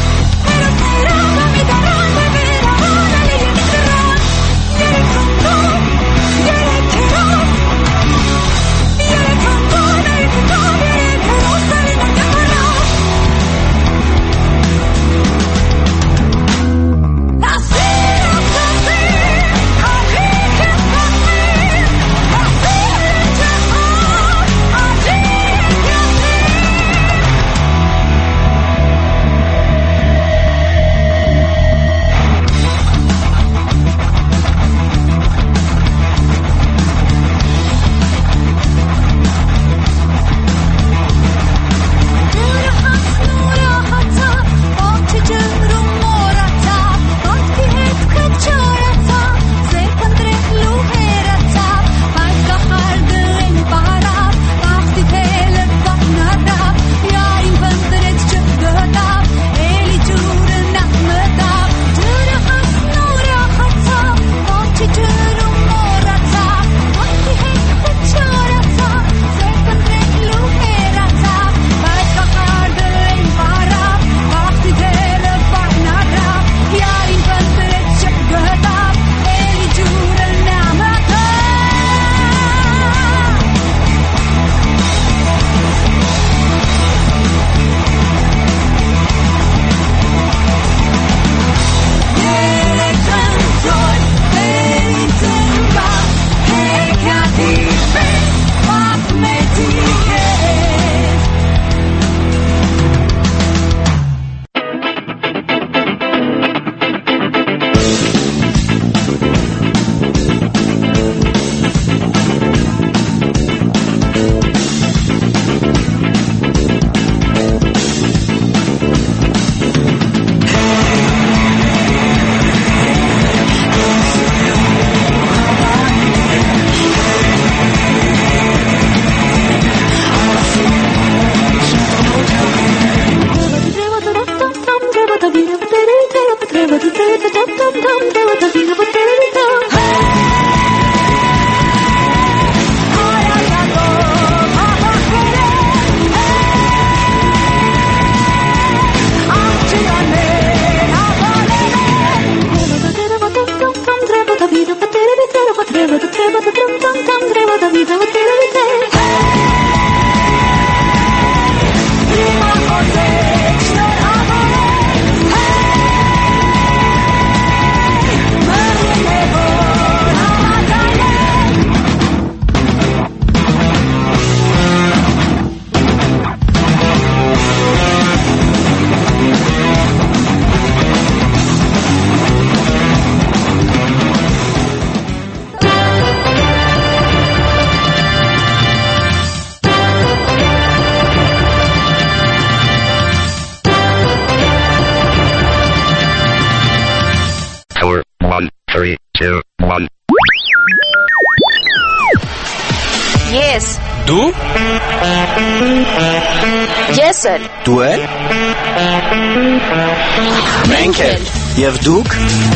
Go! three, two, one. Yes. Դու? Ես էլ։ Դու էլ? Մենք էլ։ Եվ դուք?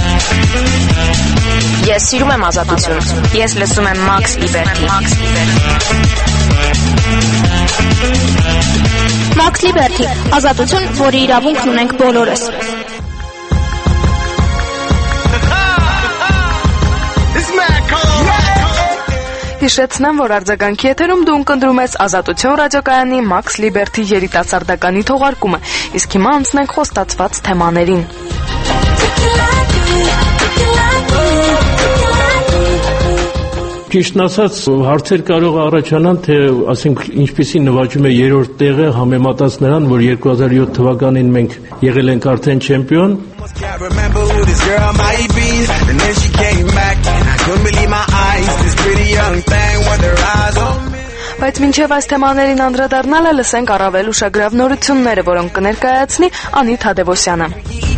Ես սիրում եմ ազատություն։ Ես լսում եմ Max Liberty։ Max Liberty, ազատություն, որի իրավունքն ունենք բոլորս։ Հիշեցնեմ, որ արձագանքի եթերում դու ընկնդրում ես Ազատություն ռադիոկայանի Max Liberty երիտասարդականի թողարկումը, իսկ հիմա անցնենք խոստացված թեմաներին։ Ճիշտն ասած, հարցեր կարող առաջանան, թե ասենք ինչպեսի նվաճում է երրորդ տեղը համեմատած նրան, որ երկու հազար յոթ թվականին մենք եղել ենք արդեն չեմպիոն։ Բայց մինչև այս թեմաներին անդրադառնալը լսենք առավել ուշագրավ նորությունները, որոնք կներկայացնի Անի Թադևոսյանը։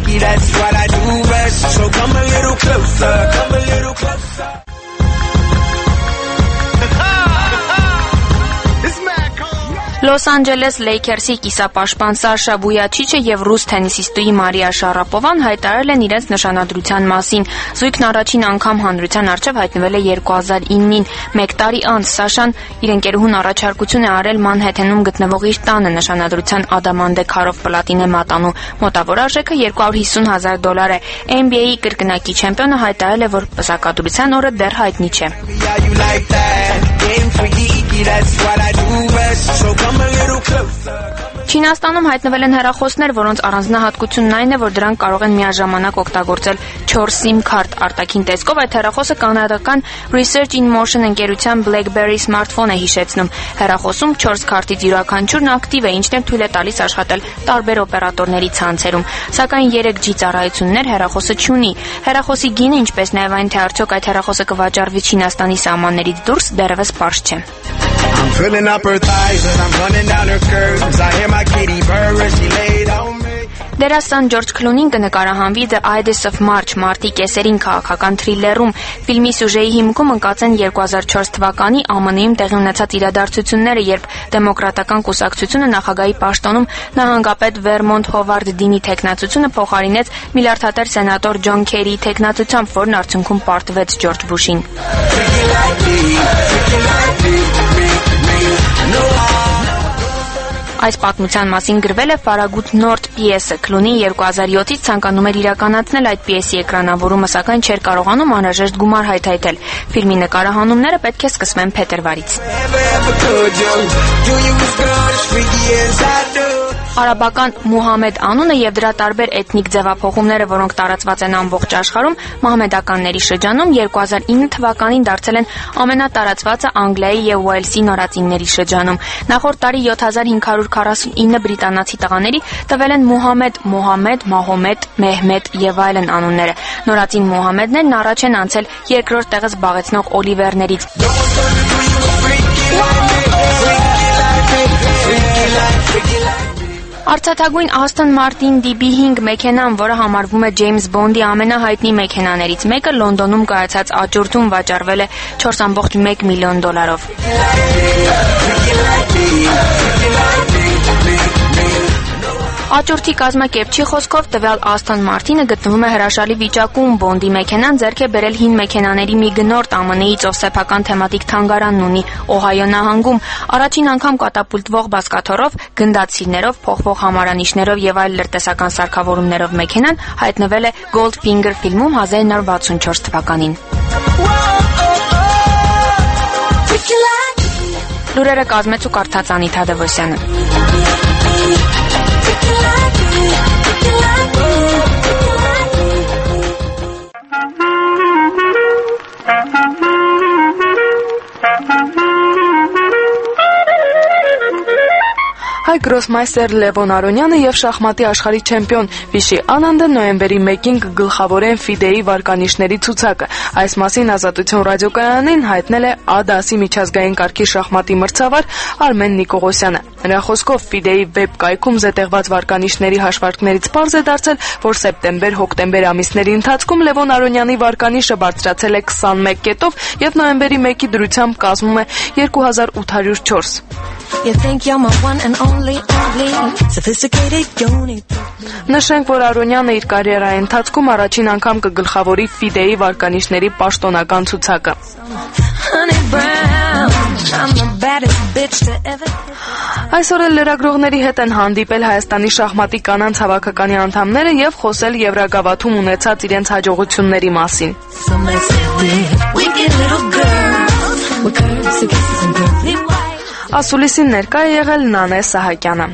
Լոս Անջելես Լեյքերսի կիսապաշտպան Սաշա Վույաչիչը եւ ռուս թենիսիստուհի Մարիա Շարապովան հայտարարել են իրենց նշանադրության մասին։ Զույգն առաջին անգամ հանրության առջև հայտնվել է երկու հազար իննին։ Մեկ տարի անց Սաշան իր ընկերուհուն առաջարկություն է արել Մանհեթենում գտնվող իր տանը նշանադրության ադամանդե քարով պլատինե մատանու։ Մոտավոր արժեքը երկու հարյուր հիսուն հազար դոլար է։ N B A-ի կրկնակի չեմպիոնը հայտարարել է, որ պսակադրության օրը դեռ հայտնի չէ։ Չինաստանում հայտնվել են հեռախոսներ, որոնց առանձնահատկությունն այն է, որ դրանք կարող են միաժամանակ օգտագործել չորս SIM քարտ արտաքին տեսքով։ Այդ հեռախոսը կանադական Research in Motion ընկերության BlackBerry սմարթֆոն է հիշեցնում։ Հեռախոսում չորս քարտից յուրաքանչյուրն ակտիվ է, ինչն էլ թույլ է տալիս աշխատել տարբեր օպերատորների ցանցերում։ Սակայն երեք G ծառայություններ հեռախոսը չունի։ Հեռախոսի գինը, ինչպես նաև այն, թե արդյոք այդ հեռախոսը կվաճառվի Չինաստանի սահմաններից դուրս, դեռևս պարզ չէ։ I'm filling up her thighs and I'm running down her curves. I hear my kitty purr as she laid on me. Դերասան Ջորջ Քլունին կնկարահանվի The Ides of March մարտի կեսերին քաղաքական թրիլերում։ Ֆիլմի սյուժեի հիմքում ընկած են երկու հազար չորս թվականի Ամն Իում տեղի ունեցած իրադարձությունները, երբ դեմոկրատական կուսակցությունը նախագահի պաշտոնում նահանգապետ Վերմոնտ Հովարդ Դինի թեկնածությունը փոխարինեց միլիարդատեր սենատոր Ջոն Քերիի թեկնածությամբ, որն արդյունքում պարտվեց Ջորջ Բուշին։ Այս պատմության մասին գրվել է Ֆարագութ Նորդ պիեսը։ Քլունին երկու հազար յոթից ցանկանում էր իրականացնել այդ պիեսի էկրանավորումը, սակայն չէր կարողանում անհրաժեշտ գումար հայթայթել։ Ֆիլմի նկարահանումները պետք է սկսվեն փետրվարից։ Արաբական Մուհամեդ անունը եւ դրա տարբեր էթնիկ ձևափոխումները, որոնք տարածված են ամբողջ աշխարհում, մահմեդականների շրջանում երկու հազար ինը թվականին դարձել են ամենատարածվածը Անգլիայի եւ Ուելսի նորածինների շրջանում։ Նախորդ տարի յոթ հազար հինգ հարյուր քառասունինը բրիտանացի տղաների տվել են Մուհամեդ, Մոհամեդ, Մահոմեդ, Մեհմեդ եւ այլն անունները։ Նորածին Մուհամեդներն առաջ են անցել երկրորդ տեղը զբաղեցնող Օլիվերներից։ Արծաթագույն Aston Martin D B հինգ մեքենան, որը համարվում է Ջեյմս Բոնդի ամենահայտնի մեքենաներից մեկը, Լոնդոնում կայացած աճուրդում վաճառվել է չորս կόμμα մեկ միլիոն դոլարով։ Աճուրդի կազմակերպչի խոսքով տվյալ Aston Martin-ը գտնվում է հրաշալի վիճակում։ Բոնդի մեքենան ձեռք է բերել հին մեքենաների մի գնորդ Ամն Իի ծովսեփական թեմատիկ թանգարանն ունի Օհայո նահանգում։ Առաջին անգամ կատապուլտվող բազկաթոռով, գնդացիրներով, փոխվող համարանիշներով եւ այլ լրտեսական սարքավորումներով մեքենան հայտնվել է Goldfinger ֆիլմում հազար նոր վաթսունչորս թվականին։ Լուրերը կազմեց ու կարդաց Անի Թադևոսյանը։ է գրոսմայստեր Լևոն Արոնյանը եւ շախմատի աշխարհի չեմպիոն Վիշի Անանդը նոյեմբերի մեկին կգլխավորեն ֆիդեի վարկանիշների ցուցակը։ Այս մասին Ազատություն ռադիոկայանին հայտնել է Ա դասի միջազգային կարգի շախմատի մրցավար Արմեն Նիկողոսյանը։ Նրա խոսքով ֆիդեի վեբ կայքում զետեղված վարկանիշների հաշվարկներից պարզ է դարձել, որ սեպտեմբեր-հոկտեմբեր ամիսների ընթացքում Լևոն Արոնյանի վարկանիշը բարձրացել է քսանմեկ կետով եւ նոյեմբերի մեկի դրությամբ կազմում է երկու հազար ութ հարյուր չորս։ Նշենք, որ Արոնյանը իր կարիերայի ընթացքում առաջին անգամ կգլխավորի ֆիդեի վարկանիշների պաշտոնական ցուցակը։ Այսօր էլ լրագրողների հետ են հանդիպել Հայաստանի շախմատի կանանց հավաքականի անդամները եւ խոսել Եվրագավաթում ունեցած իրենց հաջողությունների մասին։ Ասուլիսին ներկա է եղել Նանե Սահակյանը։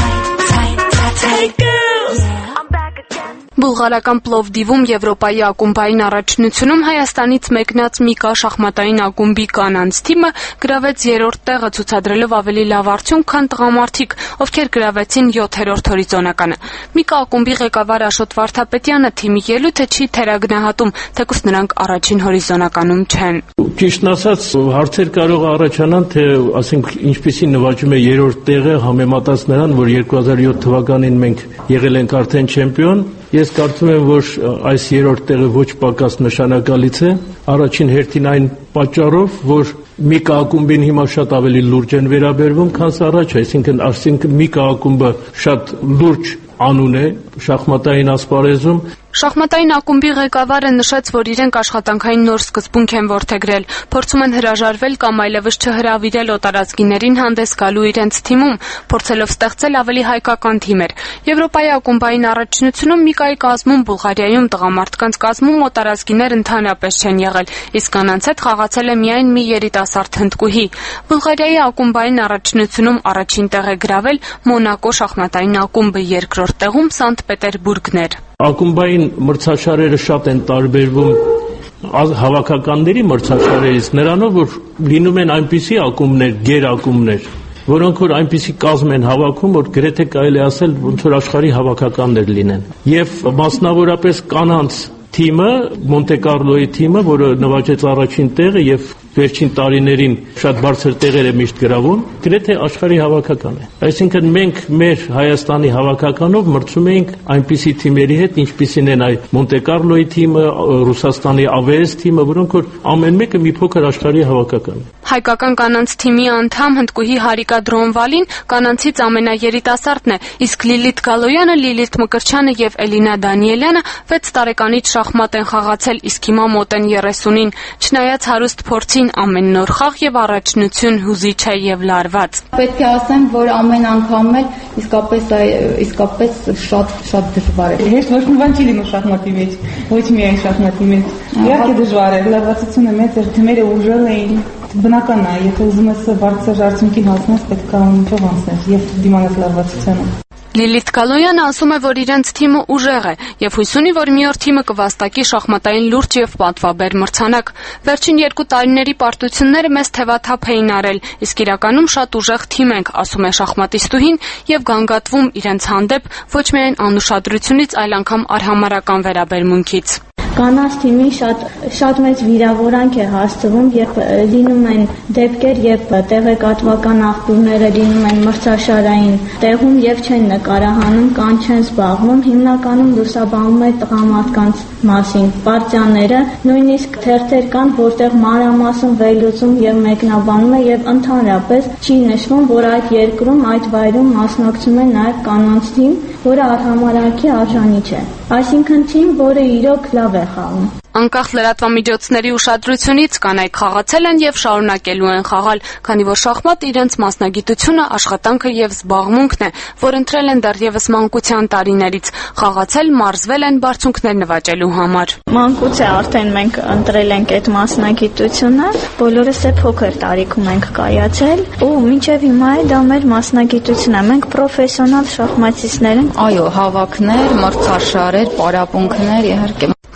Բուլղարական Պլովդիվում Եվրոպայի ակումբային առաջնությունում Հայաստանից մեկնած Միկա շախմատային ակումբի կանանց թիմը գրավեց երրորդ տեղը ցուցադրելով ավելի լավ արդյունք, քան տղամարդիկ, ովքեր գրավեցին յոթերորդ հորիզոնականը։ Միկա ակումբի ղեկավար Աշոտ Վարդապետյանը թիմի ելույթը չի թերագնահատում, թեկուզ նրանք առաջին հորիզոնականում չեն։ Ճիշտն ասած, հարցեր կարող առաջանան, թե ասենք ինչպեսի նվաճում է երրորդ տեղը համեմատած նրան, որ երկու հազար յոթ թվականին մենք եղել ենք արդեն չեմպիոն։ Ես կարծում եմ, որ այս երրորդ տեղը ոչ պակաս նշանակալից է, առաջին հերթին այն պատճառով, որ Միկա ակումբին հիմա շատ ավելի լուրջ են վերաբերվում, քան առաջ, այսինքն այսինքն Միկա ակումբը շատ լուրջ անուն է շախմատային ասպարեզում։ Շախմատային ակումբի ղեկավարը նշեց, որ իրենք աշխատանքային նոր սկզբունք են որդեգրել, փորձում են հրաժարվել կամ այլևս չհրավիրել օտարազգիներին հանդես գալու իրենց թիմում, փորձելով ստեղծել ավելի հայկական թիմեր։ Եվրոպայի ակումբային առաջնությունում Միկայի կազմում Բուլղարիայում տղամարդկանց կազմում օտարազգիներ ընդհանրապես չեն եղել, իսկ կանանց հետ խաղացել է միայն մի երիտասարդ հնդկուհի։ Բուլղարիայի ակումբային առաջնությունում առաջին տեղ է գրավել Մոնակո շախմատային ակումբը, երկրորդ տեղում Սանտ Պետերբուրգն էր։ Ակումբային մրցաշարերը շատ են տարբերվում հավաքականների մրցաշարերից, նրանով որ լինում են այնպիսի ակումբներ, գերակումբներ, որոնք որ այնպիսի կազմ են հավաքում, որ գրեթե կարելի ասել ոնց որ աշխարհի հավաքականներ լինեն։ Եվ մասնավորապես կանանց թիմը, Մոնտե Կարլոյի թիմը, որը նվաճեց առաջին տեղը եւ վերջին տարիներին շատ բարձր տեղեր է միշտ գրավում, գրեթե աշխարհի հավաքական է։ Այսինքն մենք մեր Հայաստանի հավաքականով մրցում էինք այնպիսի թիմերի հետ, ինչպիսին են այ Մոնտե Կարլոյի թիմը, Ռուսաստանի A V S թիմը, որոնք որ ամեն մեկը մի փոքր աշխարհի հավաքական է։ Հայկական կանանց թիմի անդամ հնդկուհի Հարիկա Դրոնվալին կանանցից ամենաերիտասարդն է, իսկ Լիլիթ Գալոյանը, Լիլիթ Մկրչյանը եւ Էլինա Դանիելյանը վեց տարեկանից շախմատ են խաղացել, իսկ հիմա մոտ են երեսունին։ Չնայած հարուստ փորձին ամեն նոր խաղ եւ առաջնություն հուզիչ է եւ լարված։ Պետք է ասեմ, որ ամեն անգամ էլ իսկապես իսկապես շատ շատ դժվար է։ Հեշտ ոչ մի բան չի լինում շախմատի մեջ, ոչ միայն շախմատի մեջ։ Իհարկե դժվար է, լարվածությունը մեծ է, թմերը ուժել էին։ Բնական է, եթե ուզում ես բարձր արդյունքին հասնես, պետք է ինչով անցնես եւ դիմանաս լարվածությանը։ Լիլիթ Գալոյանը ասում է, որ իրենց թիմը ուժեղ է եւ հույս ունի, որ մի օր թիմը կվաստակի շախմատային լուրջ եւ պատվաբեր մրցանակ։ Վերջին երկու տարիների պարտությունները մեզ թևաթափ էին արել, իսկ իրականում շատ ուժեղ թիմ ենք, ասում է շախմատիստուհին եւ գանգատվում իրենց հանդեպ ոչ միայն անուշադրությունից, այլ անգամ արհամարհական վերաբերմունքից։ Կանանց թիմին շատ շատ մեծ վիրավորանք է հասցվում, երբ լինում են դեպքեր, երբ տեղեկատվական աղբյուրները լինում են մրցաշարային տեղում եւ չեն նկարահանում կամ չեն զբաղվում, հիմնականում լուսաբանում է տղամարդկանց մասին պարտիաները, նույնիսկ թերթեր կան, որտեղ մանրամասն վերլուծում եւ մեկնաբանում է եւ ընդհանրապես չի նշվում, որ այդ երկրում, այդ վայրում մասնակցում է նաեւ կանանց թիմ, որը արհամարհանքի արժանի չէ։ Այսինքն թիմ, որը իրոք լավ է խաղում։ Անկախ լրատվամիջոցների ուշադրությունից կանայք խաղացել են եւ շարունակելու են խաղալ, քանի որ շախմատը իրենց մասնագիտությունը, աշխատանքը եւ զբաղմունքն է, որ ընտրել են դեռևս մանկության տարիներից, խաղացել, մարզվել են բարձունքներ նվաճելու համար։ Մանկուց է արդեն մենք ընտրել ենք այդ մասնագիտությունը, բոլորս է փոքր տարիքում ենք կայացել ու մինչեւ հիմա է դա մեր մասնագիտությունն է։ Մենք պրոֆեսիոնալ շախմատիստներ ենք։ Այո, հավաքներ, մրցաշարեր, պարապմունքներ, իհարկե։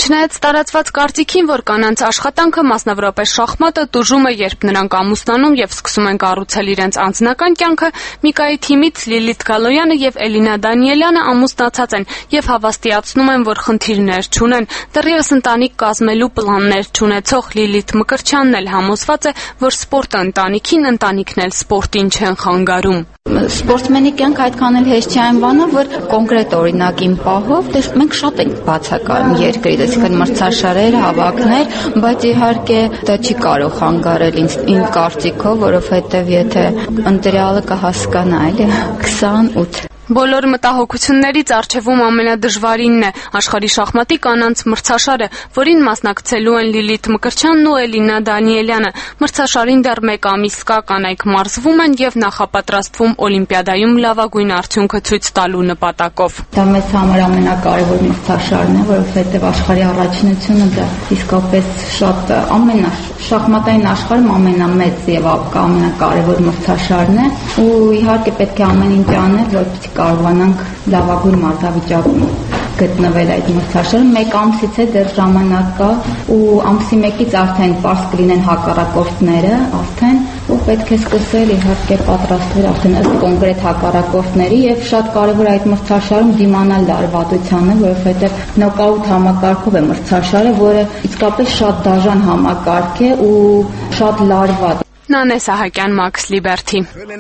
Չնայած տարածված կարծիքին, որ կանանց աշխատանքը, մասնավորապես շախմատը, տուժում է, երբ նրանք ամուսնանում եւ սկսում են կառուցել իրենց անձնական կյանքը, Միկայի թիմից Լիլիթ Գալոյանը եւ Էլինա Դանիելյանը ամուսնացած են եւ հավաստիացնում են, որ խնդիրներ չունեն։ Դեռևս ընտանիք կազմելու պլաններ չունեցող Լիլիթ Մկրտչյանն էլ համոզված է, որ սպորտը ընտանիքին, ընտանիքն էլ սպորտին չեն խանգարում։ Սպորտմենի կյանք այդքան էլ հեշտ չէ այն բանը, որ կոնկրետ օրինակին պահով, դες մենք շատ ենք բացակայում երկրից, այսինքն մրցաշարեր, հավաքներ, բայց իհարկե դա չի կարող խանգարել ինձ իմ կարծիքով, որովհետև եթե ընտրյալը կհասկանա, էլի քսանութ Բոլոր մտահոգություններից առջևում ամենադժվարինն է աշխարհի շախմատի կանանց մրցաշարը, որին մասնակցելու են Լիլիթ Մկրտչյանն ու Էլինա Դանիելյանը։ Մրցաշարին դեռ մեկ ամիս կա, կանայք մարզվում են եւ նախապատրաստվում Օլիմպիադայում լավագույն արդյունքը ցույց տալու նպատակով։ Դա մեզ համար ամենակարևոր մրցաշարն է, որովհետեւ աշխարհի առաջնությունը դա իսկապես շատ ամենա շախմատային աշխարհում ամենամեծ եւ ամենակարևոր մրցաշարն է, ու իհարկե պետք է ամեն ինչ անել, որպեսզի կարողանանք լավագույն մարտավիճակում գտնվել այդ մրցաշարը։ Մեկ ամսից է դեռ ժամանակ կա, ու ամսի մեկից արդեն պարզ կլինեն հակառակորդները, արդեն ու պետք է սկսել իհարկե պատրաստվել արդեն ըստ կոնկրետ հակառակորդների եւ շատ կարեւոր այդ մրցաշարում դիմանալ լարվածությանը, որովհետեւ նոկաուտ համակարգով է մրցաշարը, որը իսկապես շատ դաժան համակարգ է ու շատ լարված։ Նանե Սահակյան, Max Liberty։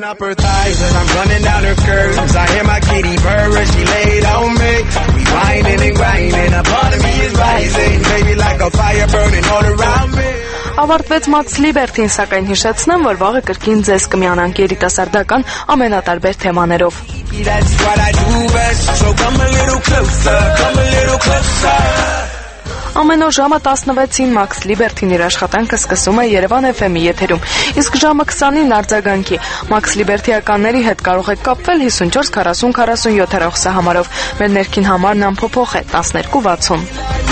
Ավարտվեց Max Liberty-ն, սակայն հիշեցնեմ, որ վաղը կրկին ձեզ կմիանանք երիտասարդական ամենատարբեր թեմաներով։ Ամեն օր ժամը տասնվեցին Max Liberty-ն իր աշխատանքը սկսում է Երևան Էֆ Էմ-ի եթերում, իսկ ժամը քսանին արձագանքի։ Max Liberty-ականների հետ կարող եք կապվել հիսունչորս քառասուն քառասունյոթ հեռախոսահամարով։ Մեր ներքին համարն անփոփոխ է տասներկու վաթսուն։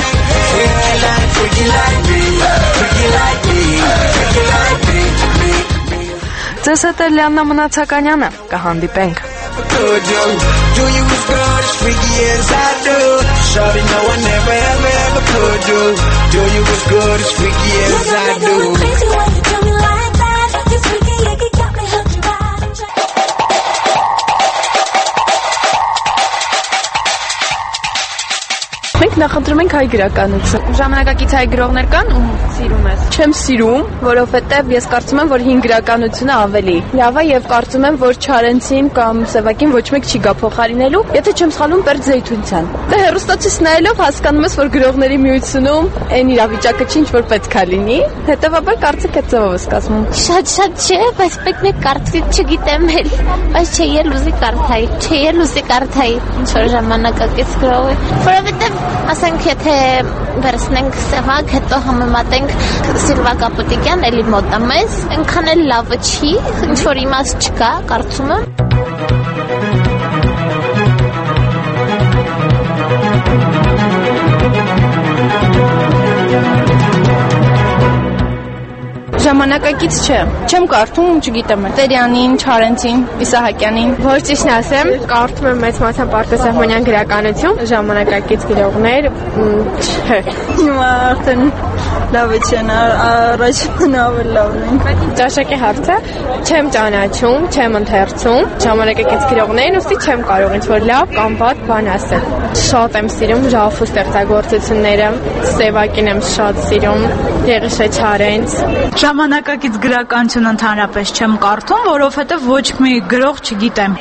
Ձեզ հետ է Լիաննա Մնացականյանը, կհանդիպենք։ Could you do you as good as freaky as I do? Shawty, no, I never ever ever could do. Do you as good as freaky as I do? Crazy when you do me like that. You freaky, you can got me hooked and riding. Մենք նախընտրում ենք հայ գրականություն։ Ժամանակակից հայ գրողներ կան, ում սիրում ես։ Չեմ սիրում, որովհետև ես կարծում եմ, որ հին գրականությունը ավելի լավ է եւ կարծում եմ, որ Չարենցին կամ Սևակին ոչ մեկ չի գա փոխարինելու, եթե չեմ սխալվում, Պերճ Զեյթունցյան։ Դե հերոստացից նայելով հասկանում ես, որ գրողների միությունում այն իրավիճակը չի, ինչ որ պետք է լինի, հետեւաբար կարծիք այդ ձևով ես կազմում։ Շատ-շատ չէ, բայց պետք է կարծիք չգիտեմ էլ, բայց չէ ելուզի կարդայի, չէ ելուզի կարդայի, ինչ որ ժամանակակից գրողի, որովհետև ասենք եթե վերցնենք Սևակ, հետո համեմատենք Սիլվա Կապուտիկյան, էլի մոտ է մեզ, այնքան էլ լավը չի, ինչ որ իմաստ չկա, կարծում եմ։ Ժամանակակից չէ։ Չեմ կարդում, չգիտեմ։ Տերյանին, Չարենցին, Իսահակյանին։ Որ ճիշտն ասեմ, կարդում եմ մեծ մասամբ արտասահմանյան գրականություն, ժամանակակից գրողներ, չէ։ Հիմա արդեն լավ չեն, առաջին ավելի լավն են։ Ճաշակի հարցը չեմ ճանաչում, չեմ ընթերցում, ժամանակակից գրողներին, ուստի չեմ կարող ինչ-որ լավ կամ վատ բան ասել։ Շատ եմ սիրում Ժաֆու ստեղծագործությունները, Սևակին եմ շատ սիրում, Եղիշե Չարենց։ Ժամանակակից գրականություն ընդհանրապես չեմ կարդում, որովհետև ոչ մի գրող չգիտեմ։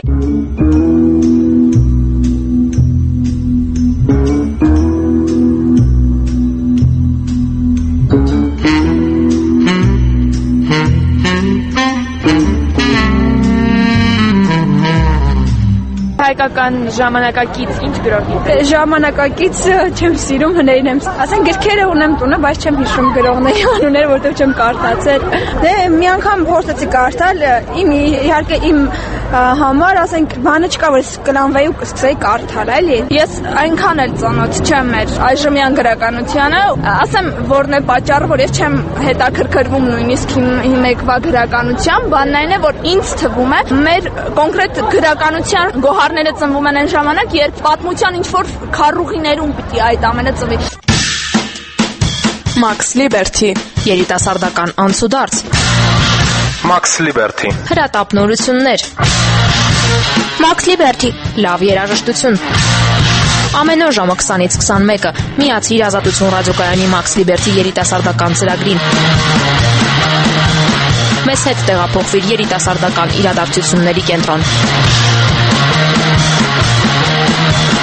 Հայկական ժամանակակից ինչ գրող գիտես։ Ժամանակակից չեմ սիրում, հներին եմ, ասեն գրքերը ունեմ տունը, բայց չեմ հիշում գրողների անունները, որտեղ չեմ կարդացել։ Դե մի անգամ փորձեցի կարդալ, իմ իհարկե իմ համար, ասենք, բանը չկա, որ կլանվեի ու կսկսեի կարդալ, էլի։ Ես այնքան էլ ծանոթ չեմ մեր այժմյան գրականությանը, ասեմ, որն է պատճառը, որ ես չեմ հետաքրքրվում նույնիսկ մեկվա գրականության, բանն այն է, որ ինձ թվում է, մեր կոնկրետ գրականության գոհարները ծնվում են այն ժամանակ, երբ պատմության ինչ-որ քառուղիներում պիտի այդ ամենը ծնվի։ Max Liberty, երիտասարդական անցուդարձ, Max Liberty, հրատապ նորություններ, Max Liberty, լավ երաժշտություն։ Ամեն օր ժամը քսանից քսանմեկը միացիր Ազատություն ռադիոկայանի Max Liberty երիտասարդական ծրագրին։ Մեզ հետ տեղափոխվիր երիտասարդական իրադարձությունների կենտրոն։